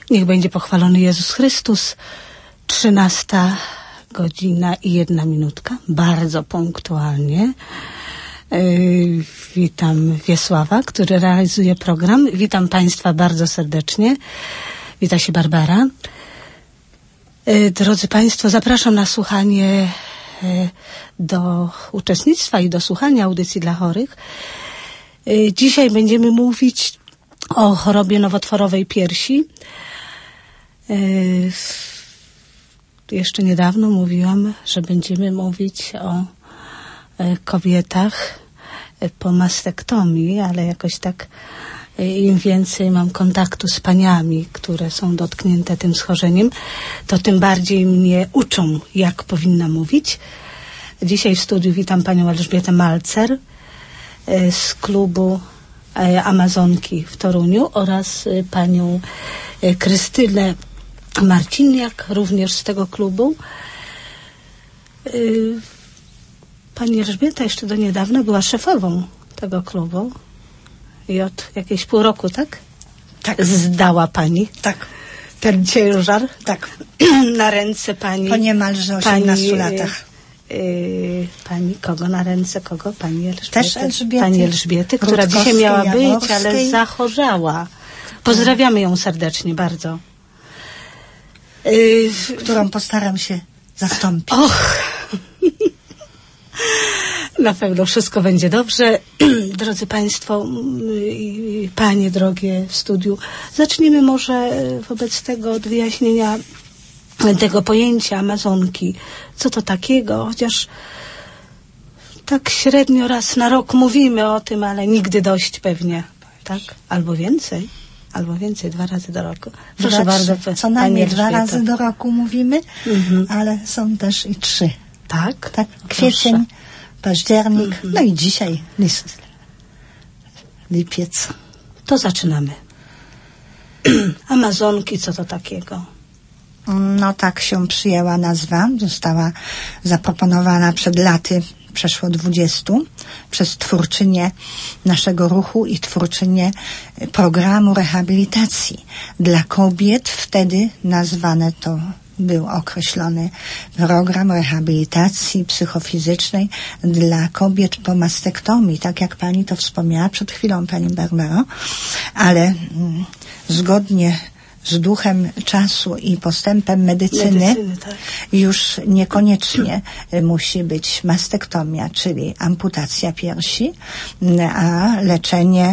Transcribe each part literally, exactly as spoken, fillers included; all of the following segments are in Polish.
Niech będzie pochwalony Jezus Chrystus. Trzynasta godzina i jedna minutka. Bardzo punktualnie. Yy, witam Wiesława, który realizuje program. Witam Państwa bardzo serdecznie. Wita się Barbara. Yy, drodzy Państwo, zapraszam na słuchanie, yy, do uczestnictwa i do słuchania audycji dla chorych. Yy, dzisiaj będziemy mówić o chorobie nowotworowej piersi. Yy, jeszcze niedawno mówiłam, że będziemy mówić o yy, kobietach yy, po mastektomii, ale jakoś tak yy, im więcej mam kontaktu z paniami, które są dotknięte tym schorzeniem, to tym bardziej mnie uczą, jak powinna mówić. Dzisiaj w studiu witam panią Elżbietę Malcer yy, z klubu yy, Amazonki w Toruniu oraz yy, panią yy, Krystynę Marciniak, również z tego klubu. Yy, pani Elżbieta jeszcze do niedawna była szefową tego klubu i od jakiegoś pół roku, tak? Tak. Zdała pani Tak. ten ciężar. Tak. Na ręce pani... Po niemalże osiemnastu latach. Yy, pani kogo na ręce? Kogo? Pani Elżbiety. Też Elżbiety. Pani Elżbiety, która dzisiaj miała być, Jaworskiej. ale zachorzała. Pozdrawiamy ją serdecznie bardzo. Yy, Którą postaram się zastąpić. Och, na pewno wszystko będzie dobrze. Drodzy Państwo, i panie drogie w studiu, zacznijmy może wobec tego od wyjaśnienia tego pojęcia Amazonki. Co to takiego? Chociaż tak średnio raz na rok mówimy o tym, ale nigdy dość pewnie. Tak? Albo więcej. Albo więcej, dwa razy do roku. Proszę dwa, bardzo. Trzy. Co najmniej dwa Elżbieto. razy do roku mówimy, mhm. ale są też i trzy. Tak? Tak, kwiecień, Proszę. październik, Mhm. no i dzisiaj lis, lipiec. To zaczynamy. Amazonki, co to takiego? No tak się przyjęła nazwa, została zaproponowana przed laty, przeszło dwudziestu, przez twórczynię naszego ruchu i twórczynię programu rehabilitacji dla kobiet. Wtedy nazwane to był określony program rehabilitacji psychofizycznej dla kobiet po mastektomii, tak jak pani to wspomniała przed chwilą, pani Barbaro, ale mm, zgodnie z duchem czasu i postępem medycyny, Medycyny, tak. już niekoniecznie musi być mastektomia, czyli amputacja piersi, a leczenie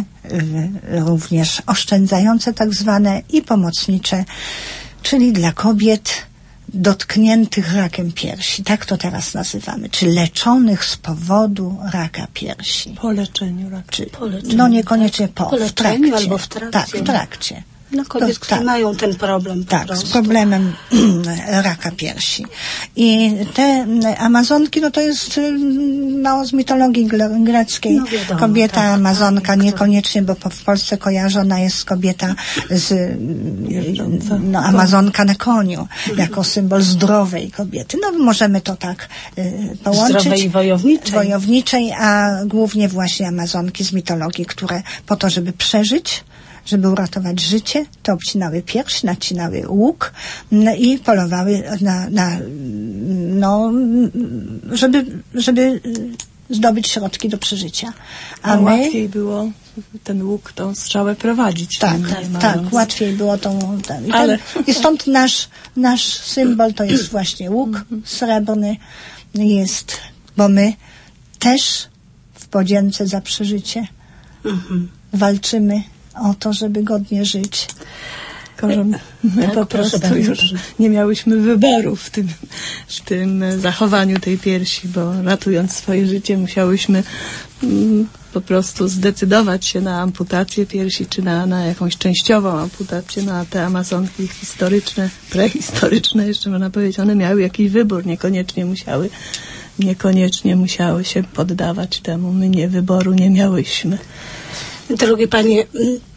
również oszczędzające tak zwane i pomocnicze, czyli dla kobiet dotkniętych rakiem piersi. Tak to teraz nazywamy. Czy leczonych z powodu raka piersi. Po leczeniu raka. Czy, Po leczeniu, no niekoniecznie po, po w leczeniu trakcie. albo w trakcie. Tak, w trakcie. Dla kobiet, To, które tak. mają ten problem po Tak, prostu. z problemem raka piersi. I te Amazonki, no to jest no, z mitologii gre- greckiej. No wiadomo, kobieta tak, Amazonka, tak, niekoniecznie, bo po, w Polsce kojarzona jest kobieta z Jeżdżąca. no, Amazonka na koniu, jako symbol zdrowej kobiety. No możemy to tak y, połączyć. Zdrowej i wojowniczej. Wojowniczej, a głównie właśnie Amazonki z mitologii, które po to, żeby przeżyć, żeby uratować życie, to obcinały pierś, nacinały łuk no i polowały na, na no, żeby, żeby zdobyć środki do przeżycia. A, A my, łatwiej było ten łuk, tą strzałę prowadzić. tak, nie tak, mając- tak, łatwiej było tą, ten, i, Ale- ten, i stąd nasz, nasz symbol to jest właśnie łuk srebrny jest, bo my też w podzięce za przeżycie Mhm. walczymy o to, żeby godnie żyć. Tylko, że my Tak, po proszę prostu bardzo. już nie miałyśmy wyboru w tym, w tym zachowaniu tej piersi, bo ratując swoje życie musiałyśmy mm, po prostu zdecydować się na amputację piersi, czy na, na jakąś częściową amputację, na te Amazonki historyczne, prehistoryczne, jeszcze można powiedzieć, one miały jakiś wybór, niekoniecznie musiały, niekoniecznie musiały się poddawać temu. My nie wyboru nie miałyśmy. Drogie panie,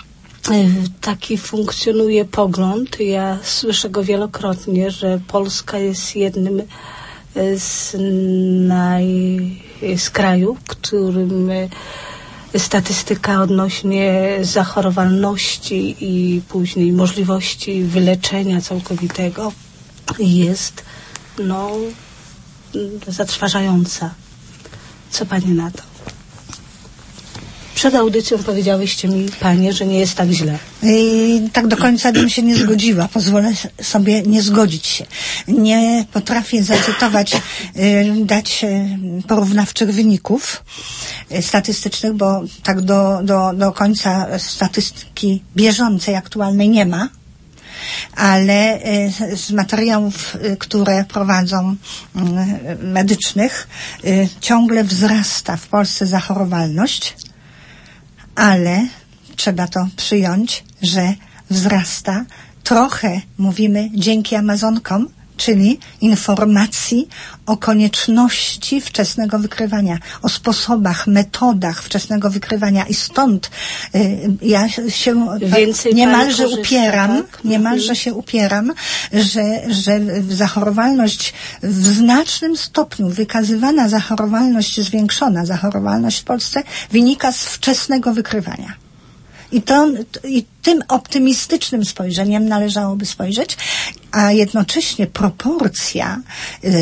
taki funkcjonuje pogląd. Ja słyszę go wielokrotnie, że Polska jest jednym z, naj, z krajów, w którym statystyka odnośnie zachorowalności i później możliwości wyleczenia całkowitego jest no zatrważająca. Co Pani na to? Przed audycją powiedziałyście mi, Panie, że nie jest tak źle. I tak do końca bym się nie zgodziła. Pozwolę sobie nie zgodzić się. Nie potrafię zacytować, y, dać y, porównawczych wyników y, statystycznych, bo tak do, do, do końca statystyki bieżącej, aktualnej nie ma. Ale y, z materiałów, y, które prowadzą y, medycznych, y, ciągle wzrasta w Polsce zachorowalność, ale trzeba to przyjąć, że wzrasta trochę, mówimy, dzięki Amazonkom, czyli informacji o konieczności wczesnego wykrywania, o sposobach, metodach wczesnego wykrywania i stąd y, ja się Więcej niemalże korzysta, upieram, tak? niemalże się upieram, że, że zachorowalność w znacznym stopniu, wykazywana zachorowalność zwiększona, zachorowalność w Polsce wynika z wczesnego wykrywania. I, to, I tym optymistycznym spojrzeniem należałoby spojrzeć, a jednocześnie proporcja y, y,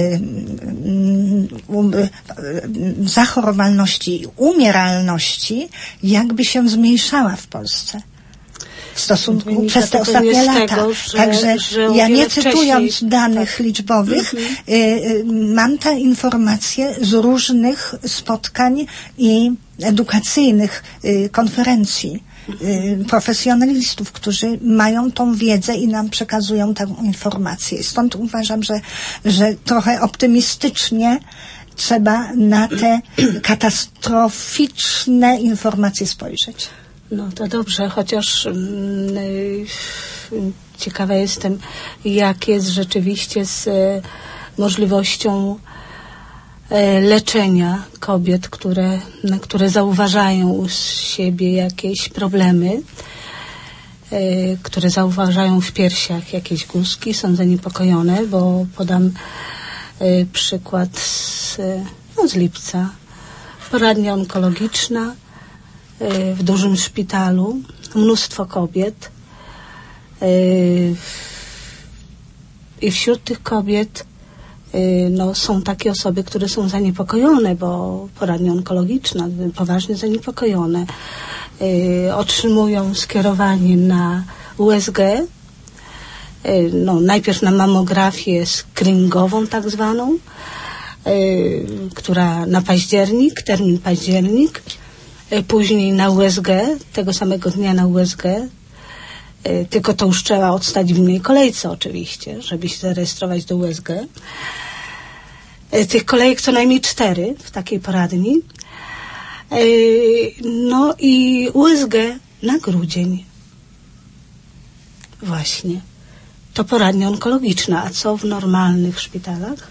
y, zachorowalności i umieralności jakby się zmniejszała w Polsce w stosunku Wynika przez te to ostatnie lata. tego, że, Także że ja nie wcześniej, cytując danych tak. liczbowych, Mhm. y, y, mam te informacje z różnych spotkań i edukacyjnych y, konferencji y, profesjonalistów, którzy mają tą wiedzę i nam przekazują tę informację. Stąd uważam, że, że trochę optymistycznie trzeba na te katastroficzne informacje spojrzeć. No to dobrze, chociaż mm, y, ciekawa jestem, jak jest rzeczywiście z y, możliwością y, leczenia kobiet, które, na, które zauważają u siebie jakieś problemy, y, które zauważają w piersiach jakieś guzki, są zaniepokojone, bo podam y, przykład z, y, no, z lipca. Poradnia onkologiczna w dużym szpitalu, mnóstwo kobiet i wśród tych kobiet no, są takie osoby, które są zaniepokojone, bo poradnia onkologiczna, poważnie zaniepokojone, otrzymują skierowanie na U S G, no, najpierw na mamografię screeningową tak zwaną, która na październik, termin październik, później na U S G, tego samego dnia na U S G, tylko to już trzeba odstać w innej kolejce oczywiście, żeby się zarejestrować do U S G. Tych kolejek co najmniej cztery w takiej poradni. No i U S G na grudzień. Właśnie. To poradnia onkologiczna. A co w normalnych szpitalach?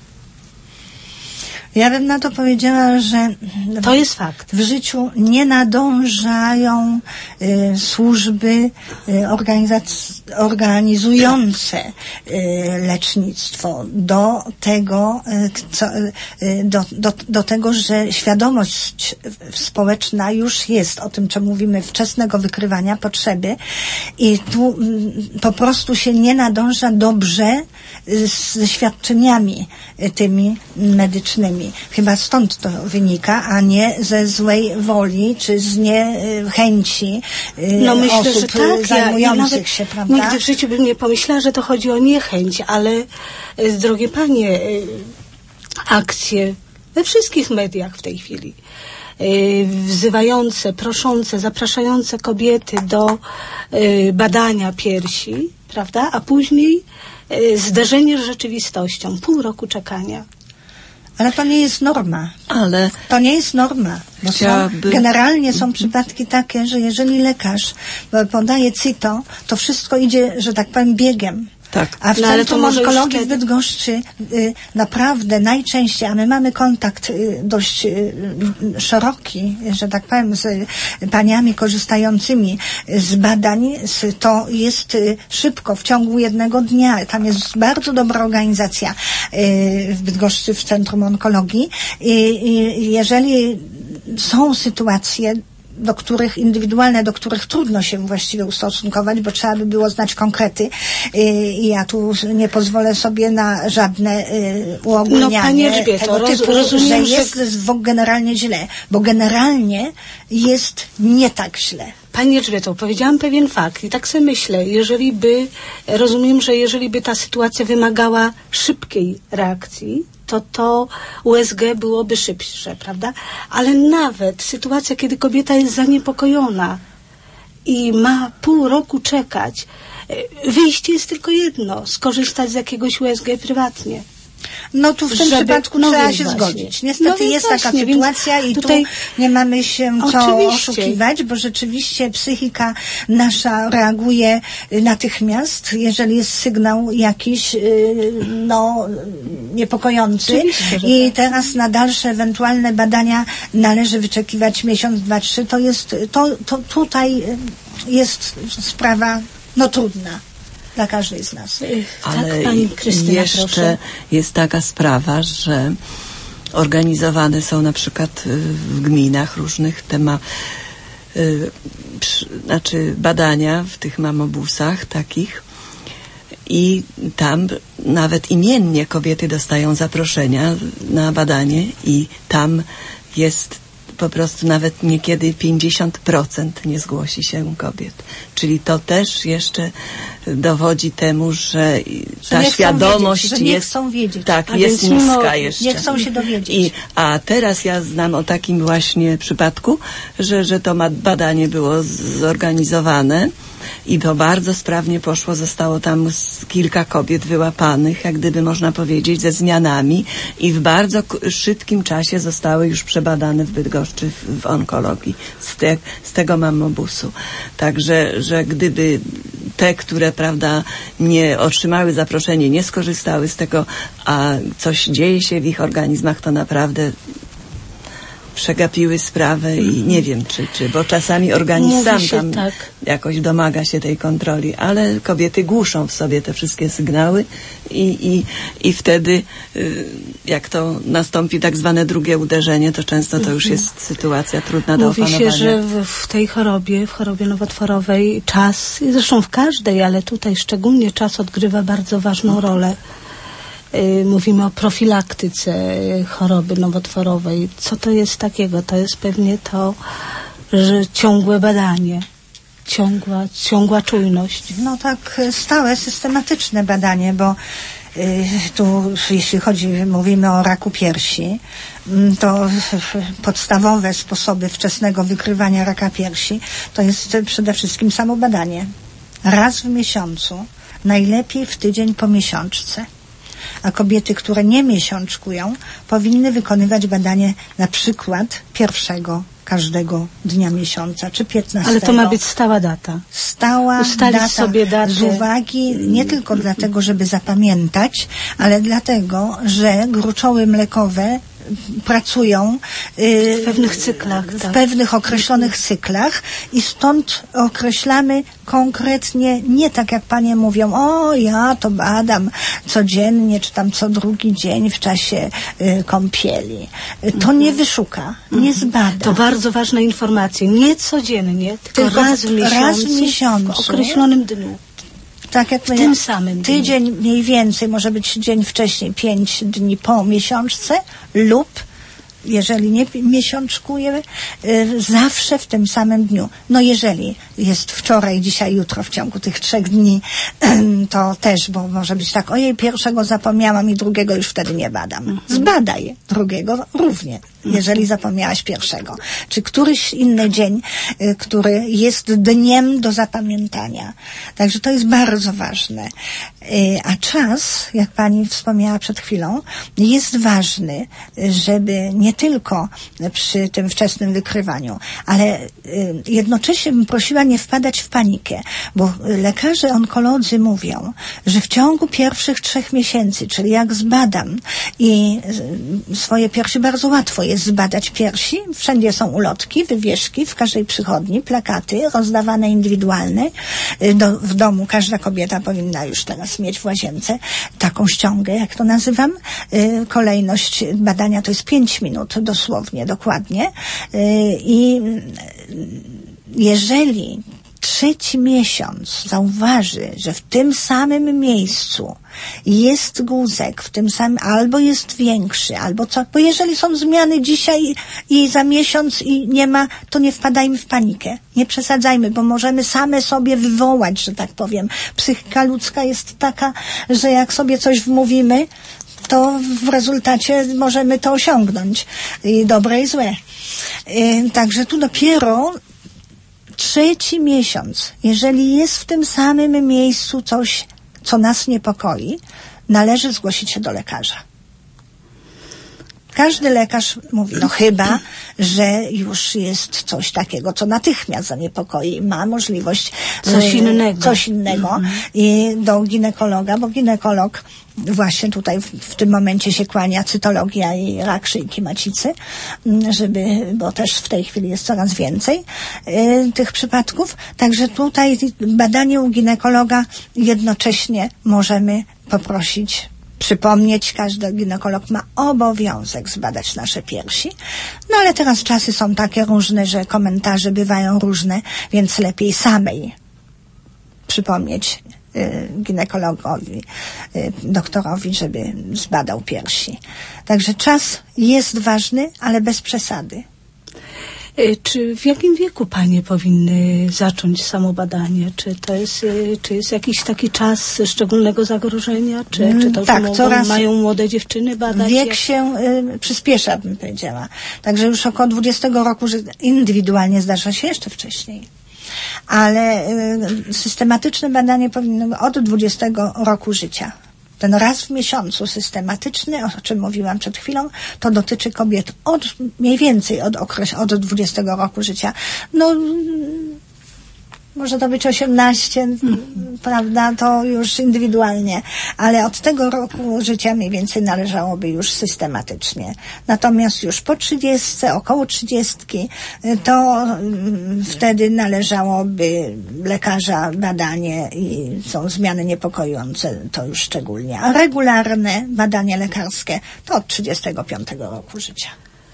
Ja bym na to powiedziała, że to jest fakt. W życiu nie nadążają y, służby y, organizac- organizujące y, lecznictwo do tego, y, co, y, do, do, do tego, że świadomość społeczna już jest o tym, czym mówimy, wczesnego wykrywania potrzeby i tu y, po prostu się nie nadąża dobrze y, ze świadczeniami y, tymi medycznymi. Chyba stąd to wynika, a nie ze złej woli, czy z niechęci no, myślę, osób że tak. zajmujących ja się, prawda? Nigdy w życiu bym nie pomyślała, że to chodzi o niechęć, ale drogie panie, akcje we wszystkich mediach w tej chwili, wzywające, proszące, zapraszające kobiety do badania piersi, prawda? A później zderzenie z rzeczywistością, pół roku czekania. Ale to nie jest norma. Ale to nie jest norma. Bo chciałaby... są, generalnie są przypadki takie, że jeżeli lekarz podaje CITO, to wszystko idzie, że tak powiem, biegiem. Tak. A w no, Centrum Onkologii wtedy... w Bydgoszczy y, naprawdę najczęściej, a my mamy kontakt y, dość y, szeroki, że tak powiem, z y, paniami korzystającymi z badań, z, to jest y, szybko, w ciągu jednego dnia. Tam jest bardzo dobra organizacja y, w Bydgoszczy w Centrum Onkologii i, i jeżeli są sytuacje, do których indywidualne, do których trudno się właściwie ustosunkować, bo trzeba by było znać konkrety i ja tu nie pozwolę sobie na żadne y, uogólnianie no, Pani Elżbieto, tego roz, typu, rozumiem, że jest że... generalnie źle, bo generalnie jest nie tak źle. Pani Elżbieto, powiedziałam pewien fakt i tak sobie myślę, jeżeli by, rozumiem, że jeżeli by ta sytuacja wymagała szybkiej reakcji, to to U S G byłoby szybsze, prawda? Ale nawet sytuacja, kiedy kobieta jest zaniepokojona i ma pół roku czekać, wyjście jest tylko jedno, skorzystać z jakiegoś U S G prywatnie. No tu w tym Żeby, przypadku no trzeba więc się właśnie. zgodzić. Niestety no jest właśnie, taka sytuacja i tutaj tu nie mamy się co oczywiście. oszukiwać, bo rzeczywiście psychika nasza reaguje natychmiast, jeżeli jest sygnał jakiś no niepokojący. I tak. teraz na dalsze ewentualne badania należy wyczekiwać miesiąc, dwa, trzy. To jest, to, to tutaj jest sprawa no trudna dla każdej z nas. Ale tak, pani Krystyna, jeszcze proszę. jest taka sprawa, że organizowane są na przykład w gminach różnych temat, y, przy, znaczy badania w tych mamobusach takich i tam nawet imiennie kobiety dostają zaproszenia na badanie i tam jest po prostu nawet niekiedy pięćdziesiąt procent nie zgłosi się kobiet. Czyli to też jeszcze dowodzi temu, że, że ta świadomość wiedzieć, że nie jest, chcą wiedzieć. tak, A jest więc mimo- niska jeszcze. Nie chcą się dowiedzieć. I, a teraz ja znam o takim właśnie przypadku, że, że to ma- badanie było z- zorganizowane i to bardzo sprawnie poszło. Zostało tam z kilka kobiet wyłapanych, jak gdyby można powiedzieć, ze zmianami i w bardzo k- szybkim czasie zostały już przebadane w Bydgoszczy w, w onkologii z, te, z tego mammobusu. Także, że gdyby te, które, prawda, nie otrzymały zaproszenie, nie skorzystały z tego, a coś dzieje się w ich organizmach, to naprawdę przegapiły sprawę i nie wiem, czy, czy bo czasami organizm Mówi sam się tam tak. jakoś domaga się tej kontroli, ale kobiety głuszą w sobie te wszystkie sygnały i, i, i wtedy y, jak to nastąpi tak zwane drugie uderzenie, to często to już jest sytuacja trudna do Mówi opanowania. się, że w, w tej chorobie, w chorobie nowotworowej czas, i zresztą w każdej, ale tutaj szczególnie czas odgrywa bardzo ważną rolę. Y, Mówimy o profilaktyce choroby nowotworowej. Co to jest takiego? To jest pewnie to, że ciągłe badanie, ciągła, ciągła czujność. No tak stałe, systematyczne badanie, bo y, tu jeśli chodzi, mówimy o raku piersi, mm, to podstawowe sposoby wczesnego wykrywania raka piersi to jest przede wszystkim samo badanie. Raz w miesiącu, najlepiej w tydzień po miesiączce. A kobiety, które nie miesiączkują, powinny wykonywać badanie na przykład pierwszego każdego dnia miesiąca, czy piętnastego. Ale to ma być stała data. Stała Ustalić data sobie datę. z uwagi nie tylko dlatego, żeby zapamiętać, ale dlatego, że gruczoły mlekowe pracują y, W pewnych cyklach, w tak. pewnych określonych cyklach i stąd określamy konkretnie, nie tak jak panie mówią, o ja to badam codziennie, czy tam co drugi dzień w czasie y, kąpieli. Y, To nie wyszuka, nie zbada. To bardzo ważna informacja. Nie codziennie, tylko, Tylko raz, w miesiącu, raz w miesiącu. w określonym dniu. Tak jak W tym samym dniu. tydzień mniej więcej, może być dzień wcześniej, pięć dni po miesiączce lub jeżeli nie miesiączkuje, y, zawsze w tym samym dniu. No jeżeli jest wczoraj, dzisiaj, jutro w ciągu tych trzech dni, y, to też, bo może być tak, ojej, pierwszego zapomniałam i drugiego już wtedy nie badam. Zbadaj drugiego również, jeżeli zapomniałaś pierwszego. Czy któryś inny dzień, y, który jest dniem do zapamiętania. Także to jest bardzo ważne. Y, a czas, jak pani wspomniała przed chwilą, jest ważny, żeby nie tylko przy tym wczesnym wykrywaniu, ale y, jednocześnie bym prosiła nie wpadać w panikę, bo lekarze onkolodzy mówią, że w ciągu pierwszych trzech miesięcy, czyli jak zbadam i y, swoje piersi, bardzo łatwo jest zbadać piersi, wszędzie są ulotki, wywieszki, w każdej przychodni, plakaty rozdawane indywidualne, y, do, w domu każda kobieta powinna już teraz mieć w łazience taką ściągę, jak to nazywam. Y, kolejność badania to jest pięć minut. minut dosłownie, dokładnie. I jeżeli trzeci miesiąc zauważy, że w tym samym miejscu jest guzek, w tym samym, albo jest większy, albo co, bo jeżeli są zmiany dzisiaj i za miesiąc i nie ma, to nie wpadajmy w panikę. Nie przesadzajmy, bo możemy same sobie wywołać, że tak powiem. Psychika ludzka jest taka, że jak sobie coś wmówimy, to w rezultacie możemy to osiągnąć. I dobre i złe. Yy, także tu dopiero trzeci miesiąc, jeżeli jest w tym samym miejscu coś, co nas niepokoi, należy zgłosić się do lekarza. Każdy lekarz mówi, no chyba, że już jest coś takiego, co natychmiast zaniepokoi, ma możliwość coś innego, coś innego mm-hmm. i do ginekologa, bo ginekolog właśnie tutaj w, w tym momencie się kłania cytologia i rak szyjki macicy, żeby, bo też w tej chwili jest coraz więcej y, tych przypadków. Także tutaj badanie u ginekologa jednocześnie możemy poprosić, przypomnieć, każdy ginekolog ma obowiązek zbadać nasze piersi. No ale teraz czasy są takie różne, że komentarze bywają różne, więc lepiej samej przypomnieć y, ginekologowi, y, doktorowi, żeby zbadał piersi. Także czas jest ważny, ale bez przesady. Czy w jakim wieku panie powinny zacząć samobadanie? Czy to jest, czy jest jakiś taki czas szczególnego zagrożenia? Czy, czy to tak, mogą, coraz mają młode dziewczyny badać? Wiek jak... się y, przyspiesza, bym powiedziała. Także już około dwudziestego roku, że indywidualnie zdarza się jeszcze wcześniej. Ale y, systematyczne badanie powinno od dwudziestego roku życia. Ten raz w miesiącu systematyczny, o czym mówiłam przed chwilą, to dotyczy kobiet od mniej więcej od okres, od dwudziestego roku życia. No, może to być osiemnaście, mm. prawda, to już indywidualnie, ale od tego roku życia mniej więcej należałoby już systematycznie. Natomiast już po trzydziestce, około trzydziestki, to mm, wtedy należałoby lekarza badanie i są zmiany niepokojące, to już szczególnie. A regularne badanie lekarskie to od trzydziestego piątego roku życia.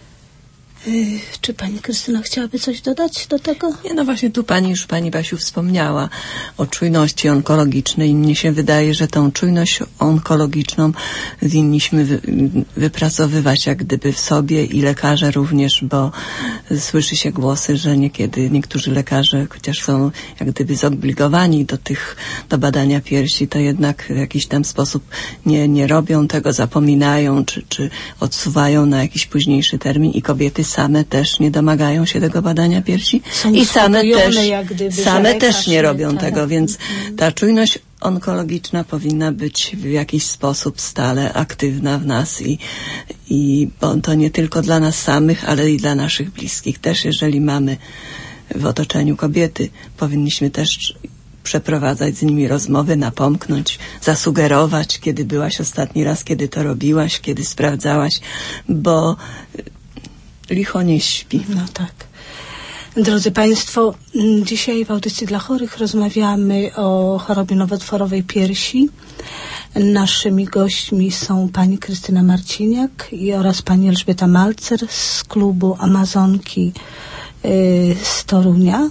Czy pani Krystyna chciałaby coś dodać do tego? Nie, no właśnie tu pani już, pani Basiu, wspomniała o czujności onkologicznej. Mnie się wydaje, że tą czujność onkologiczną winniśmy wy, wypracowywać jak gdyby w sobie i lekarze również, bo słyszy się głosy, że niekiedy niektórzy lekarze, chociaż są jak gdyby zobligowani do tych, do badania piersi, to jednak w jakiś tam sposób nie, nie robią tego, zapominają, czy, czy odsuwają na jakiś późniejszy termin i kobiety same też nie domagają się tego badania piersi są i same też, jak gdyby, same też nie robią tak. tego, więc ta czujność onkologiczna powinna być w jakiś sposób stale aktywna w nas i, i bo to nie tylko dla nas samych, ale i dla naszych bliskich. Też jeżeli mamy w otoczeniu kobiety, powinniśmy też przeprowadzać z nimi rozmowy, napomknąć, zasugerować, kiedy byłaś ostatni raz, kiedy to robiłaś, kiedy sprawdzałaś, bo licho nie śpi. No tak. Drodzy Państwo, dzisiaj w audycji dla chorych rozmawiamy o chorobie nowotworowej piersi. Naszymi gośćmi są pani Krystyna Marciniak i oraz pani Elżbieta Malcer z klubu Amazonki y, z Torunia.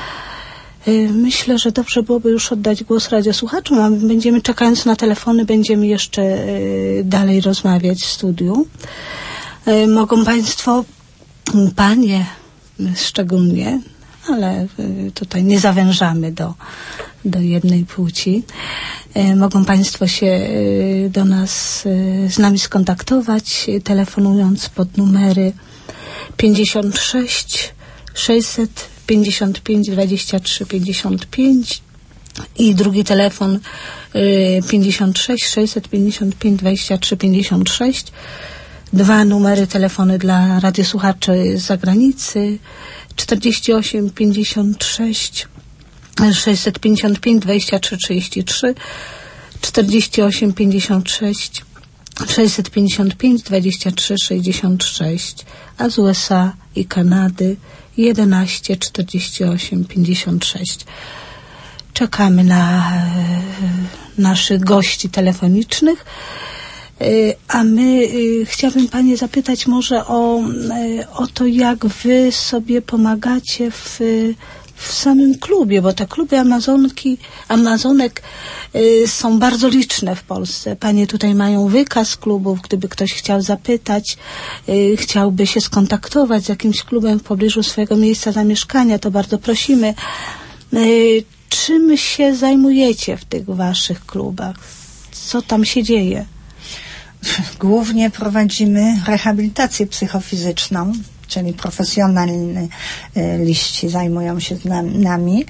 Y, myślę, że dobrze byłoby już oddać głos radiosłuchaczom, a my będziemy, czekając na telefony, będziemy jeszcze y, dalej rozmawiać w studiu. Y, mogą Państwo, panie szczególnie, ale tutaj nie zawężamy do, do jednej płci. Mogą Państwo się do nas, z nami skontaktować, telefonując pod numery pięćdziesiąt sześć sześćset pięćdziesiąt pięć dwadzieścia trzy pięćdziesiąt pięć i drugi telefon pięćdziesiąt sześć sześćset pięćdziesiąt pięć dwadzieścia trzy pięćdziesiąt sześć. Dwa numery telefony dla radiosłuchaczy z zagranicy czterdzieści osiem pięćdziesiąt sześć sześćset pięćdziesiąt pięć dwadzieścia trzy trzydzieści trzy, czterdzieści osiem pięćdziesiąt sześć sześćset pięćdziesiąt pięć dwadzieścia trzy sześćdziesiąt sześć, a z U S A i Kanady jedenaście czterdzieści osiem pięćdziesiąt sześć. Czekamy na e, naszych gości telefonicznych. A my chciałabym Panie zapytać może o, o to, jak Wy sobie pomagacie w, w samym klubie, bo te kluby Amazonki, Amazonek y, są bardzo liczne w Polsce. Panie tutaj mają wykaz klubów, gdyby ktoś chciał zapytać, y, chciałby się skontaktować z jakimś klubem w pobliżu swojego miejsca zamieszkania, to bardzo prosimy. Y, czym się zajmujecie w tych Waszych klubach? Co tam się dzieje? Głównie prowadzimy rehabilitację psychofizyczną, czyli profesjonalni liści zajmują się nami,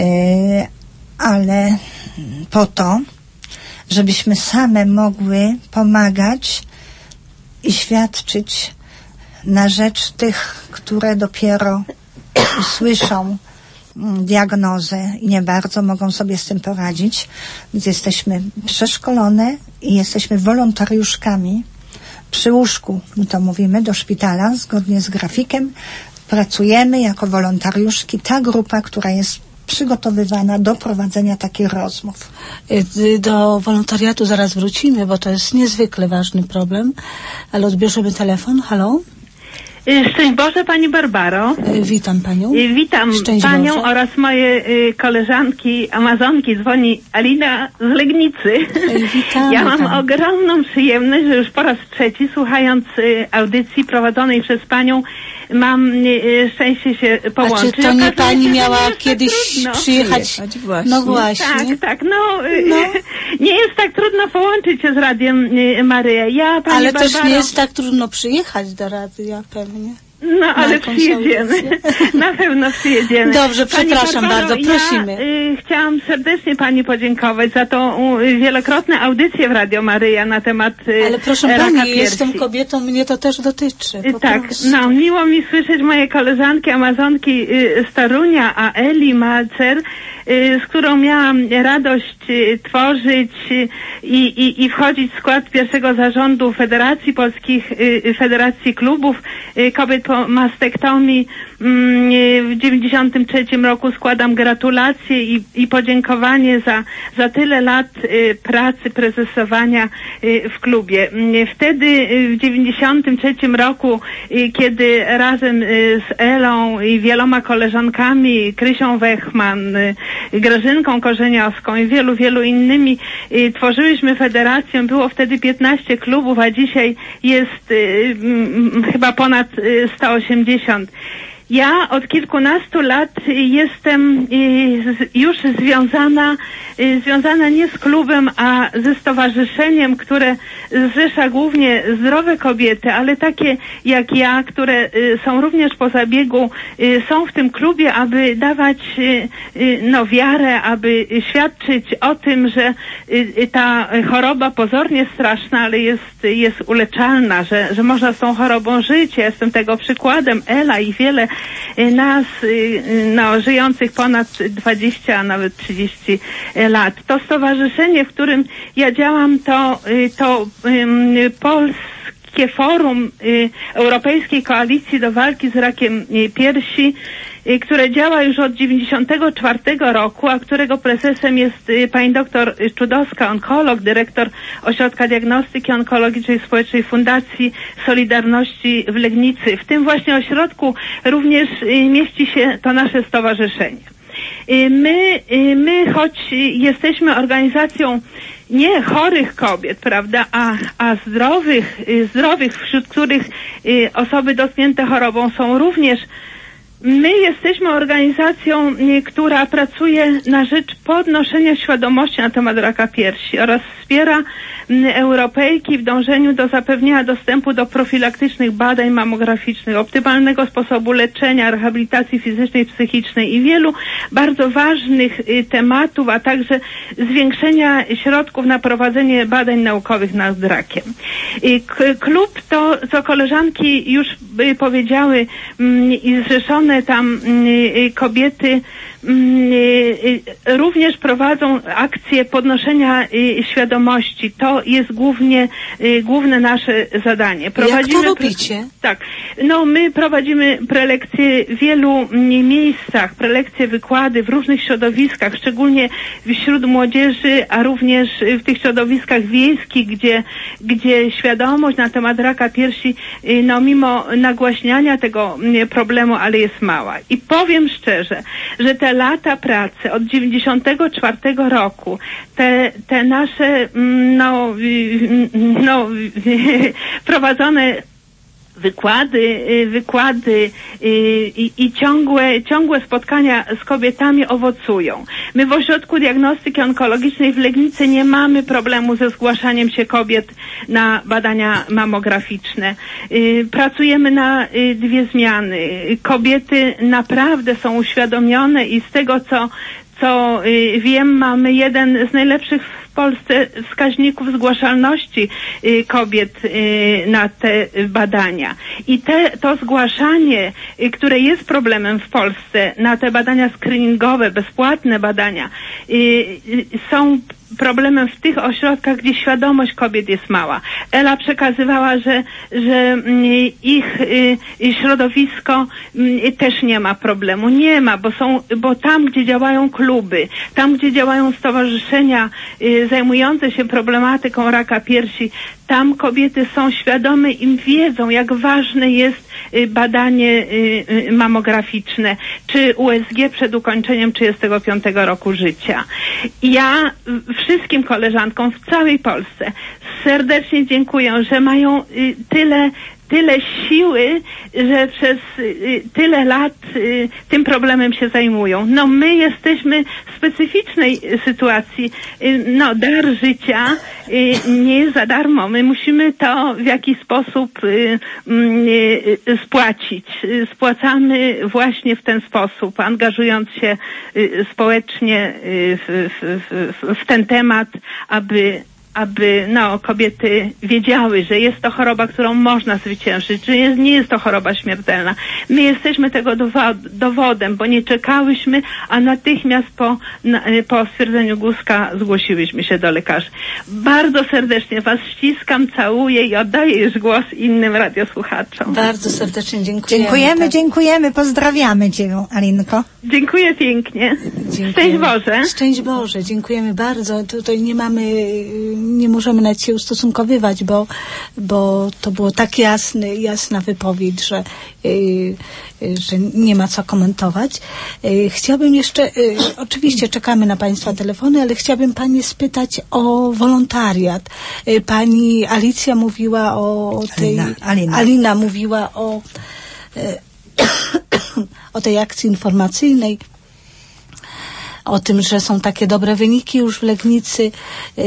ale po to, żebyśmy same mogły pomagać i świadczyć na rzecz tych, które dopiero słyszą diagnozę i nie bardzo mogą sobie z tym poradzić. Więc jesteśmy przeszkolone i jesteśmy wolontariuszkami przy łóżku, my to mówimy, do szpitala, zgodnie z grafikiem. Pracujemy jako wolontariuszki, ta grupa, która jest przygotowywana do prowadzenia takich rozmów. Do wolontariatu zaraz wrócimy, bo to jest niezwykle ważny problem, ale odbierzemy telefon. Halo? Szczęść Boże, Pani Barbaro. Witam Panią. Witam Szczęść Panią Boże. oraz moje koleżanki Amazonki. Dzwoni Alina z Legnicy. Witamy, ja mam Pani. ogromną przyjemność, że już po raz trzeci, słuchając audycji prowadzonej przez Panią, mam szczęście się połączyć. A czy to nie Okazuje Pani się, miała że jest kiedyś tak trudno. przyjechać? Przyjechać, właśnie. No właśnie. Tak, tak. No, No. nie jest tak trudno połączyć się z Radiem Maryja. Ja, Pani Ale Barbaro, też nie jest tak trudno przyjechać do radia pewnie. No, ale jakąś przyjedziemy. audycję. Na pewno przyjedziemy. Dobrze, Pani przepraszam Barbaro, bardzo, prosimy. Ja y, chciałam serdecznie Pani podziękować za tą y, wielokrotne audycję w Radio Maryja na temat y, Ale proszę raka Pani, piersi. jestem kobietą, mnie to też dotyczy. Y, Po Tak, prostu. no miło mi słyszeć moje koleżanki Amazonki y, z Torunia, a Eli Malcer, y, z którą miałam radość y, tworzyć y, i, i wchodzić w skład pierwszego zarządu Federacji Polskich, y, Federacji Klubów y, Kobiet po mastektomii. Mm, y, w dziewięćdziesiątym trzecim roku składam gratulacje i, i podziękowanie za, za tyle lat y, pracy, prezesowania y, w klubie. Y, wtedy y, w dziewięćdziesiątym trzecim roku, y, kiedy razem y, z Elą i wieloma koleżankami, Krysią Wechman, y, Grażynką Korzeniowską i wielu, wielu innymi y, tworzyłyśmy federację, było wtedy piętnaście klubów, a dzisiaj jest y, y, chyba ponad y, sto osiemdziesiąt. Ja od kilkunastu lat jestem już związana, związana nie z klubem, a ze stowarzyszeniem, które zrzesza głównie zdrowe kobiety, ale takie jak ja, które są również po zabiegu, są w tym klubie, aby dawać no, wiarę, aby świadczyć o tym, że ta choroba pozornie straszna, ale jest, jest uleczalna, że, że można z tą chorobą żyć. Ja jestem tego przykładem, Ela i wiele nas, no, żyjących ponad dwadzieścia, a nawet trzydzieści lat. To stowarzyszenie, w którym ja działam, to, to um, Polskie Forum y, Europejskiej Koalicji do Walki z Rakiem y, Piersi, y, które działa już od dziewięćdziesiątego czwartego roku, a którego prezesem jest y, pani doktor Czudowska, onkolog, dyrektor Ośrodka Diagnostyki Onkologicznej Społecznej Fundacji Solidarności w Legnicy. W tym właśnie ośrodku również y, mieści się to nasze stowarzyszenie. Y, my, y, my, choć jesteśmy organizacją nie chorych kobiet, prawda, a, a zdrowych, y, zdrowych, wśród których y, osoby dotknięte chorobą są również. My jesteśmy organizacją, y, która pracuje na rzecz podnoszenia świadomości na temat raka piersi oraz wspiera y, Europejki w dążeniu do zapewnienia dostępu do profilaktycznych badań mammograficznych, optymalnego sposobu leczenia, rehabilitacji fizycznej, psychicznej i wielu bardzo ważnych y, tematów, a także zwiększenia środków na prowadzenie badań naukowych nad rakiem. Y, k- klub to, co koleżanki już y, powiedziały y, i zrzeszone tam y, kobiety y, y, również prowadzą akcje podnoszenia y, świadomości świadomości. To jest głównie, y, główne nasze zadanie. Prowadzimy Jak to robicie? Pre- tak. No, my prowadzimy prelekcje w wielu miejscach, prelekcje, wykłady w różnych środowiskach, szczególnie wśród młodzieży, a również w tych środowiskach wiejskich, gdzie, gdzie świadomość na temat raka piersi, y, no, mimo nagłaśniania tego y, problemu, ale jest mała. I powiem szczerze, że te lata pracy od dziewięćdziesiątego czwartego roku, te, te nasze, no, no, prowadzone wykłady, wykłady i, i ciągłe, ciągłe spotkania z kobietami owocują. My w Ośrodku Diagnostyki Onkologicznej w Legnicy nie mamy problemu ze zgłaszaniem się kobiet na badania mammograficzne. Pracujemy na dwie zmiany. Kobiety naprawdę są uświadomione i z tego, co co y, wiem, mamy jeden z najlepszych w Polsce wskaźników zgłaszalności y, kobiet y, na te badania. I te, to zgłaszanie, y, które jest problemem w Polsce na te badania screeningowe, bezpłatne badania, y, y, są problemem w tych ośrodkach, gdzie świadomość kobiet jest mała. Ela przekazywała, że, że ich środowisko też nie ma problemu. Nie ma, bo są, bo tam, gdzie działają kluby, tam, gdzie działają stowarzyszenia zajmujące się problematyką raka piersi, tam kobiety są świadome i wiedzą, jak ważne jest badanie mammograficzne, czy U S G przed ukończeniem trzydziestego piątego roku życia. Ja wszystkim koleżankom w całej Polsce serdecznie dziękuję, że mają tyle tyle siły, że przez y, tyle lat y, tym problemem się zajmują. No my jesteśmy w specyficznej sytuacji. Y, no dar życia y, nie jest za darmo. My musimy to w jakiś sposób y, y, spłacić. Y, spłacamy właśnie w ten sposób, angażując się y, społecznie y, w, w, w, w ten temat, aby aby no, kobiety wiedziały, że jest to choroba, którą można zwyciężyć, że jest, nie jest to choroba śmiertelna. My jesteśmy tego dowodem, bo nie czekałyśmy, a natychmiast po, na, po stwierdzeniu Guska zgłosiłyśmy się do lekarzy. Bardzo serdecznie Was ściskam, całuję i oddaję już głos innym radiosłuchaczom. Bardzo serdecznie dziękujemy. Dziękujemy, tak. dziękujemy, pozdrawiamy Cię, Alinko. Dziękuję pięknie. Dziękujemy. Szczęść Boże. Szczęść Boże, dziękujemy bardzo. Tutaj nie mamy... nie możemy nawet się ustosunkowywać, bo, bo to było tak jasny, jasna wypowiedź, że, yy, że nie ma co komentować. Yy, chciałabym jeszcze, yy, oczywiście czekamy na Państwa telefony, ale chciałabym Pani spytać o wolontariat. Yy, pani Alicja mówiła o tej... Alina, Alina. Alina mówiła o, yy, o tej akcji informacyjnej, o tym, że są takie dobre wyniki już w Legnicy yy,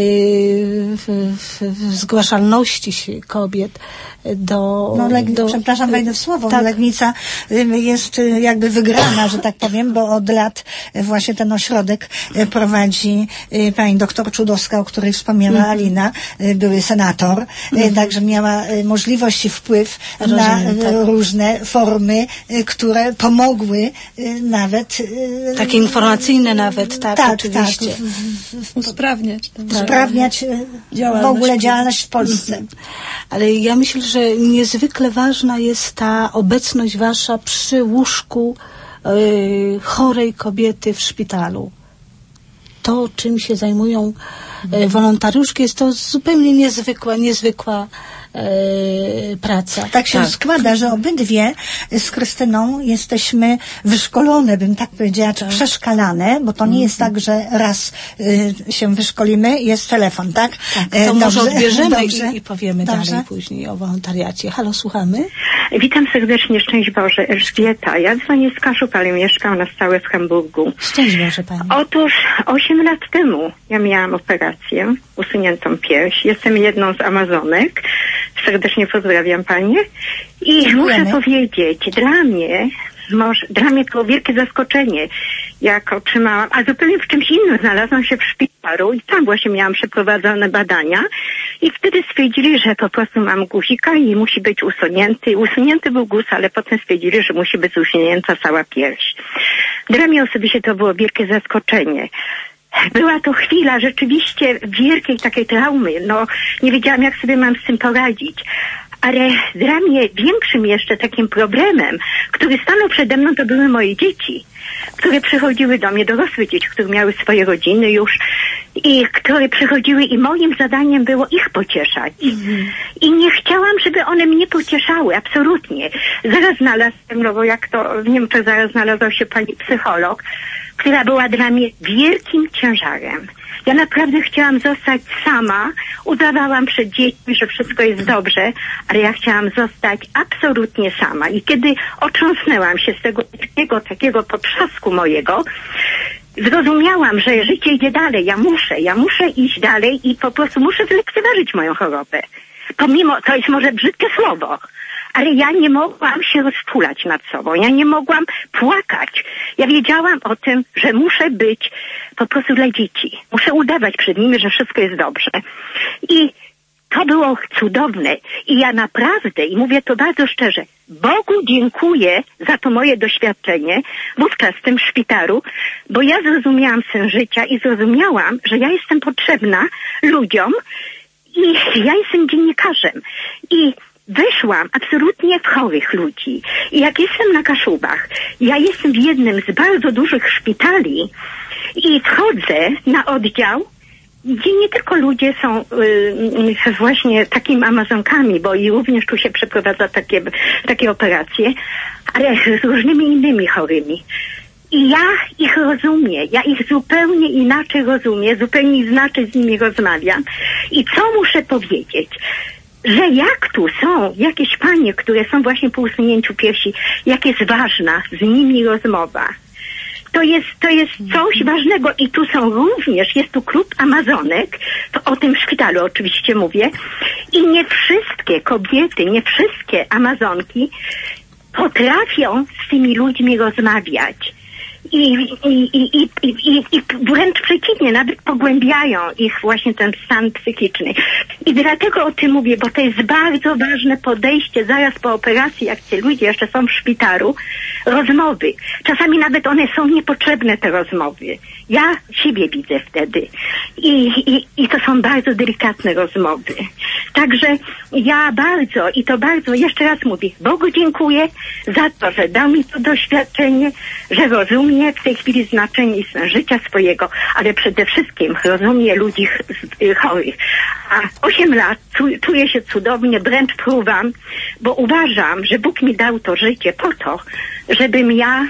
w, w, w zgłaszalności kobiet do... No, Leg- do przepraszam, wejdę w słowo. Tak. Legnica jest jakby wygrana, że tak powiem, bo od lat właśnie ten ośrodek prowadzi pani doktor Czudowska, o której wspomniała mm. Alina, były senator, mm. także miała możliwość i wpływ Rozumiem, na tak. różne formy, które pomogły nawet... Takie informacyjne nawet, tak, tak oczywiście. Tak. Usprawniać. Usprawniać w ogóle działalność w Polsce. Ale ja myślę, że niezwykle ważna jest ta obecność Wasza przy łóżku y, chorej kobiety w szpitalu. To, czym się zajmują y, wolontariuszki, jest to zupełnie niezwykła, niezwykła y, praca. Tak się tak. składa, że obydwie z Krystyną jesteśmy wyszkolone, bym tak powiedziała, czy tak. przeszkalane, bo to nie jest tak, że raz y, się wyszkolimy, jest telefon, tak? tak to dobrze, może odbierzemy dobrze, i, i powiemy dobrze. dalej później o wolontariacie. Halo, słuchamy? Witam serdecznie, szczęść Boże, Elżbieta. Ja dzwonię z Kaszub, ale mieszkam na stałe w Hamburgu. Szczęść Boże, Pani. Otóż osiem lat temu ja miałam operację, usuniętą pierś. Jestem jedną z Amazonek. Serdecznie pozdrawiam Panie. I Dziękujemy. Muszę powiedzieć, dla mnie, może, dla mnie to było wielkie zaskoczenie, jak otrzymałam, a zupełnie w czymś innym znalazłam się w szpitalu i tam właśnie miałam przeprowadzone badania i wtedy stwierdzili, że po prostu mam guzika i musi być usunięty. Usunięty był guz, ale potem stwierdzili, że musi być usunięta cała pierś. Dla mnie osobiście to było wielkie zaskoczenie. była to chwila rzeczywiście wielkiej takiej traumy. No, nie wiedziałam, jak sobie mam z tym poradzić. Ale dla mnie większym jeszcze takim problemem, który stanął przede mną, to były moje dzieci, które przychodziły do mnie, dorosłe dzieci, które miały swoje rodziny już i które przychodziły i moim zadaniem było ich pocieszać. Mm-hmm. I nie chciałam, żeby one mnie pocieszały, absolutnie. Zaraz znalazłem, no bo jak to, nie wiem, to zaraz znalazła się pani psycholog, która była dla mnie wielkim ciężarem. Ja naprawdę chciałam zostać sama, udawałam przed dziećmi, że wszystko jest dobrze, ale ja chciałam zostać absolutnie sama. I kiedy otrząsnęłam się z tego takiego, takiego potrzasku mojego, zrozumiałam, że życie idzie dalej. Ja muszę, ja muszę iść dalej i po prostu muszę zlekceważyć moją chorobę. Pomimo, to jest może brzydkie słowo, ale ja nie mogłam się rozczulać nad sobą. Ja nie mogłam płakać. Ja wiedziałam o tym, że muszę być po prostu dla dzieci. Muszę udawać przed nimi, że wszystko jest dobrze. I to było cudowne. I ja naprawdę, i mówię to bardzo szczerze, Bogu dziękuję za to moje doświadczenie wówczas w tym szpitalu, bo ja zrozumiałam sens życia i zrozumiałam, że ja jestem potrzebna ludziom i ja jestem dziennikarzem. I weszłam absolutnie w chorych ludzi. I jak jestem na Kaszubach, ja jestem w jednym z bardzo dużych szpitali i wchodzę na oddział, gdzie nie tylko ludzie są y, właśnie takimi amazonkami, bo i również tu się przeprowadza takie, takie operacje, ale z różnymi innymi chorymi. I ja ich rozumiem, ja ich zupełnie inaczej rozumiem, zupełnie inaczej z nimi rozmawiam. I co muszę powiedzieć? Że jak tu są jakieś panie, które są właśnie po usunięciu piersi, jak jest ważna z nimi rozmowa. To jest, to jest coś ważnego i tu są również, jest tu klub Amazonek, to o tym szpitalu oczywiście mówię, i nie wszystkie kobiety, nie wszystkie Amazonki potrafią z tymi ludźmi rozmawiać. I, i, i, i, i, i, i wręcz przeciwnie, nawet pogłębiają ich właśnie ten stan psychiczny. I dlatego o tym mówię, bo to jest bardzo ważne podejście zaraz po operacji, jak ci ludzie jeszcze są w szpitalu, rozmowy. Czasami nawet one są niepotrzebne, te rozmowy. Ja siebie widzę wtedy. I, i, i to są bardzo delikatne rozmowy. Także ja bardzo, i to bardzo, jeszcze raz mówię, Bogu dziękuję za to, że dał mi to doświadczenie, że rozumie w tej chwili znaczenie i sens życia swojego, ale przede wszystkim rozumie ludzi ch- chorych. A osiem lat czuję się cudownie, wręcz fruwam, bo uważam, że Bóg mi dał to życie po to, żebym ja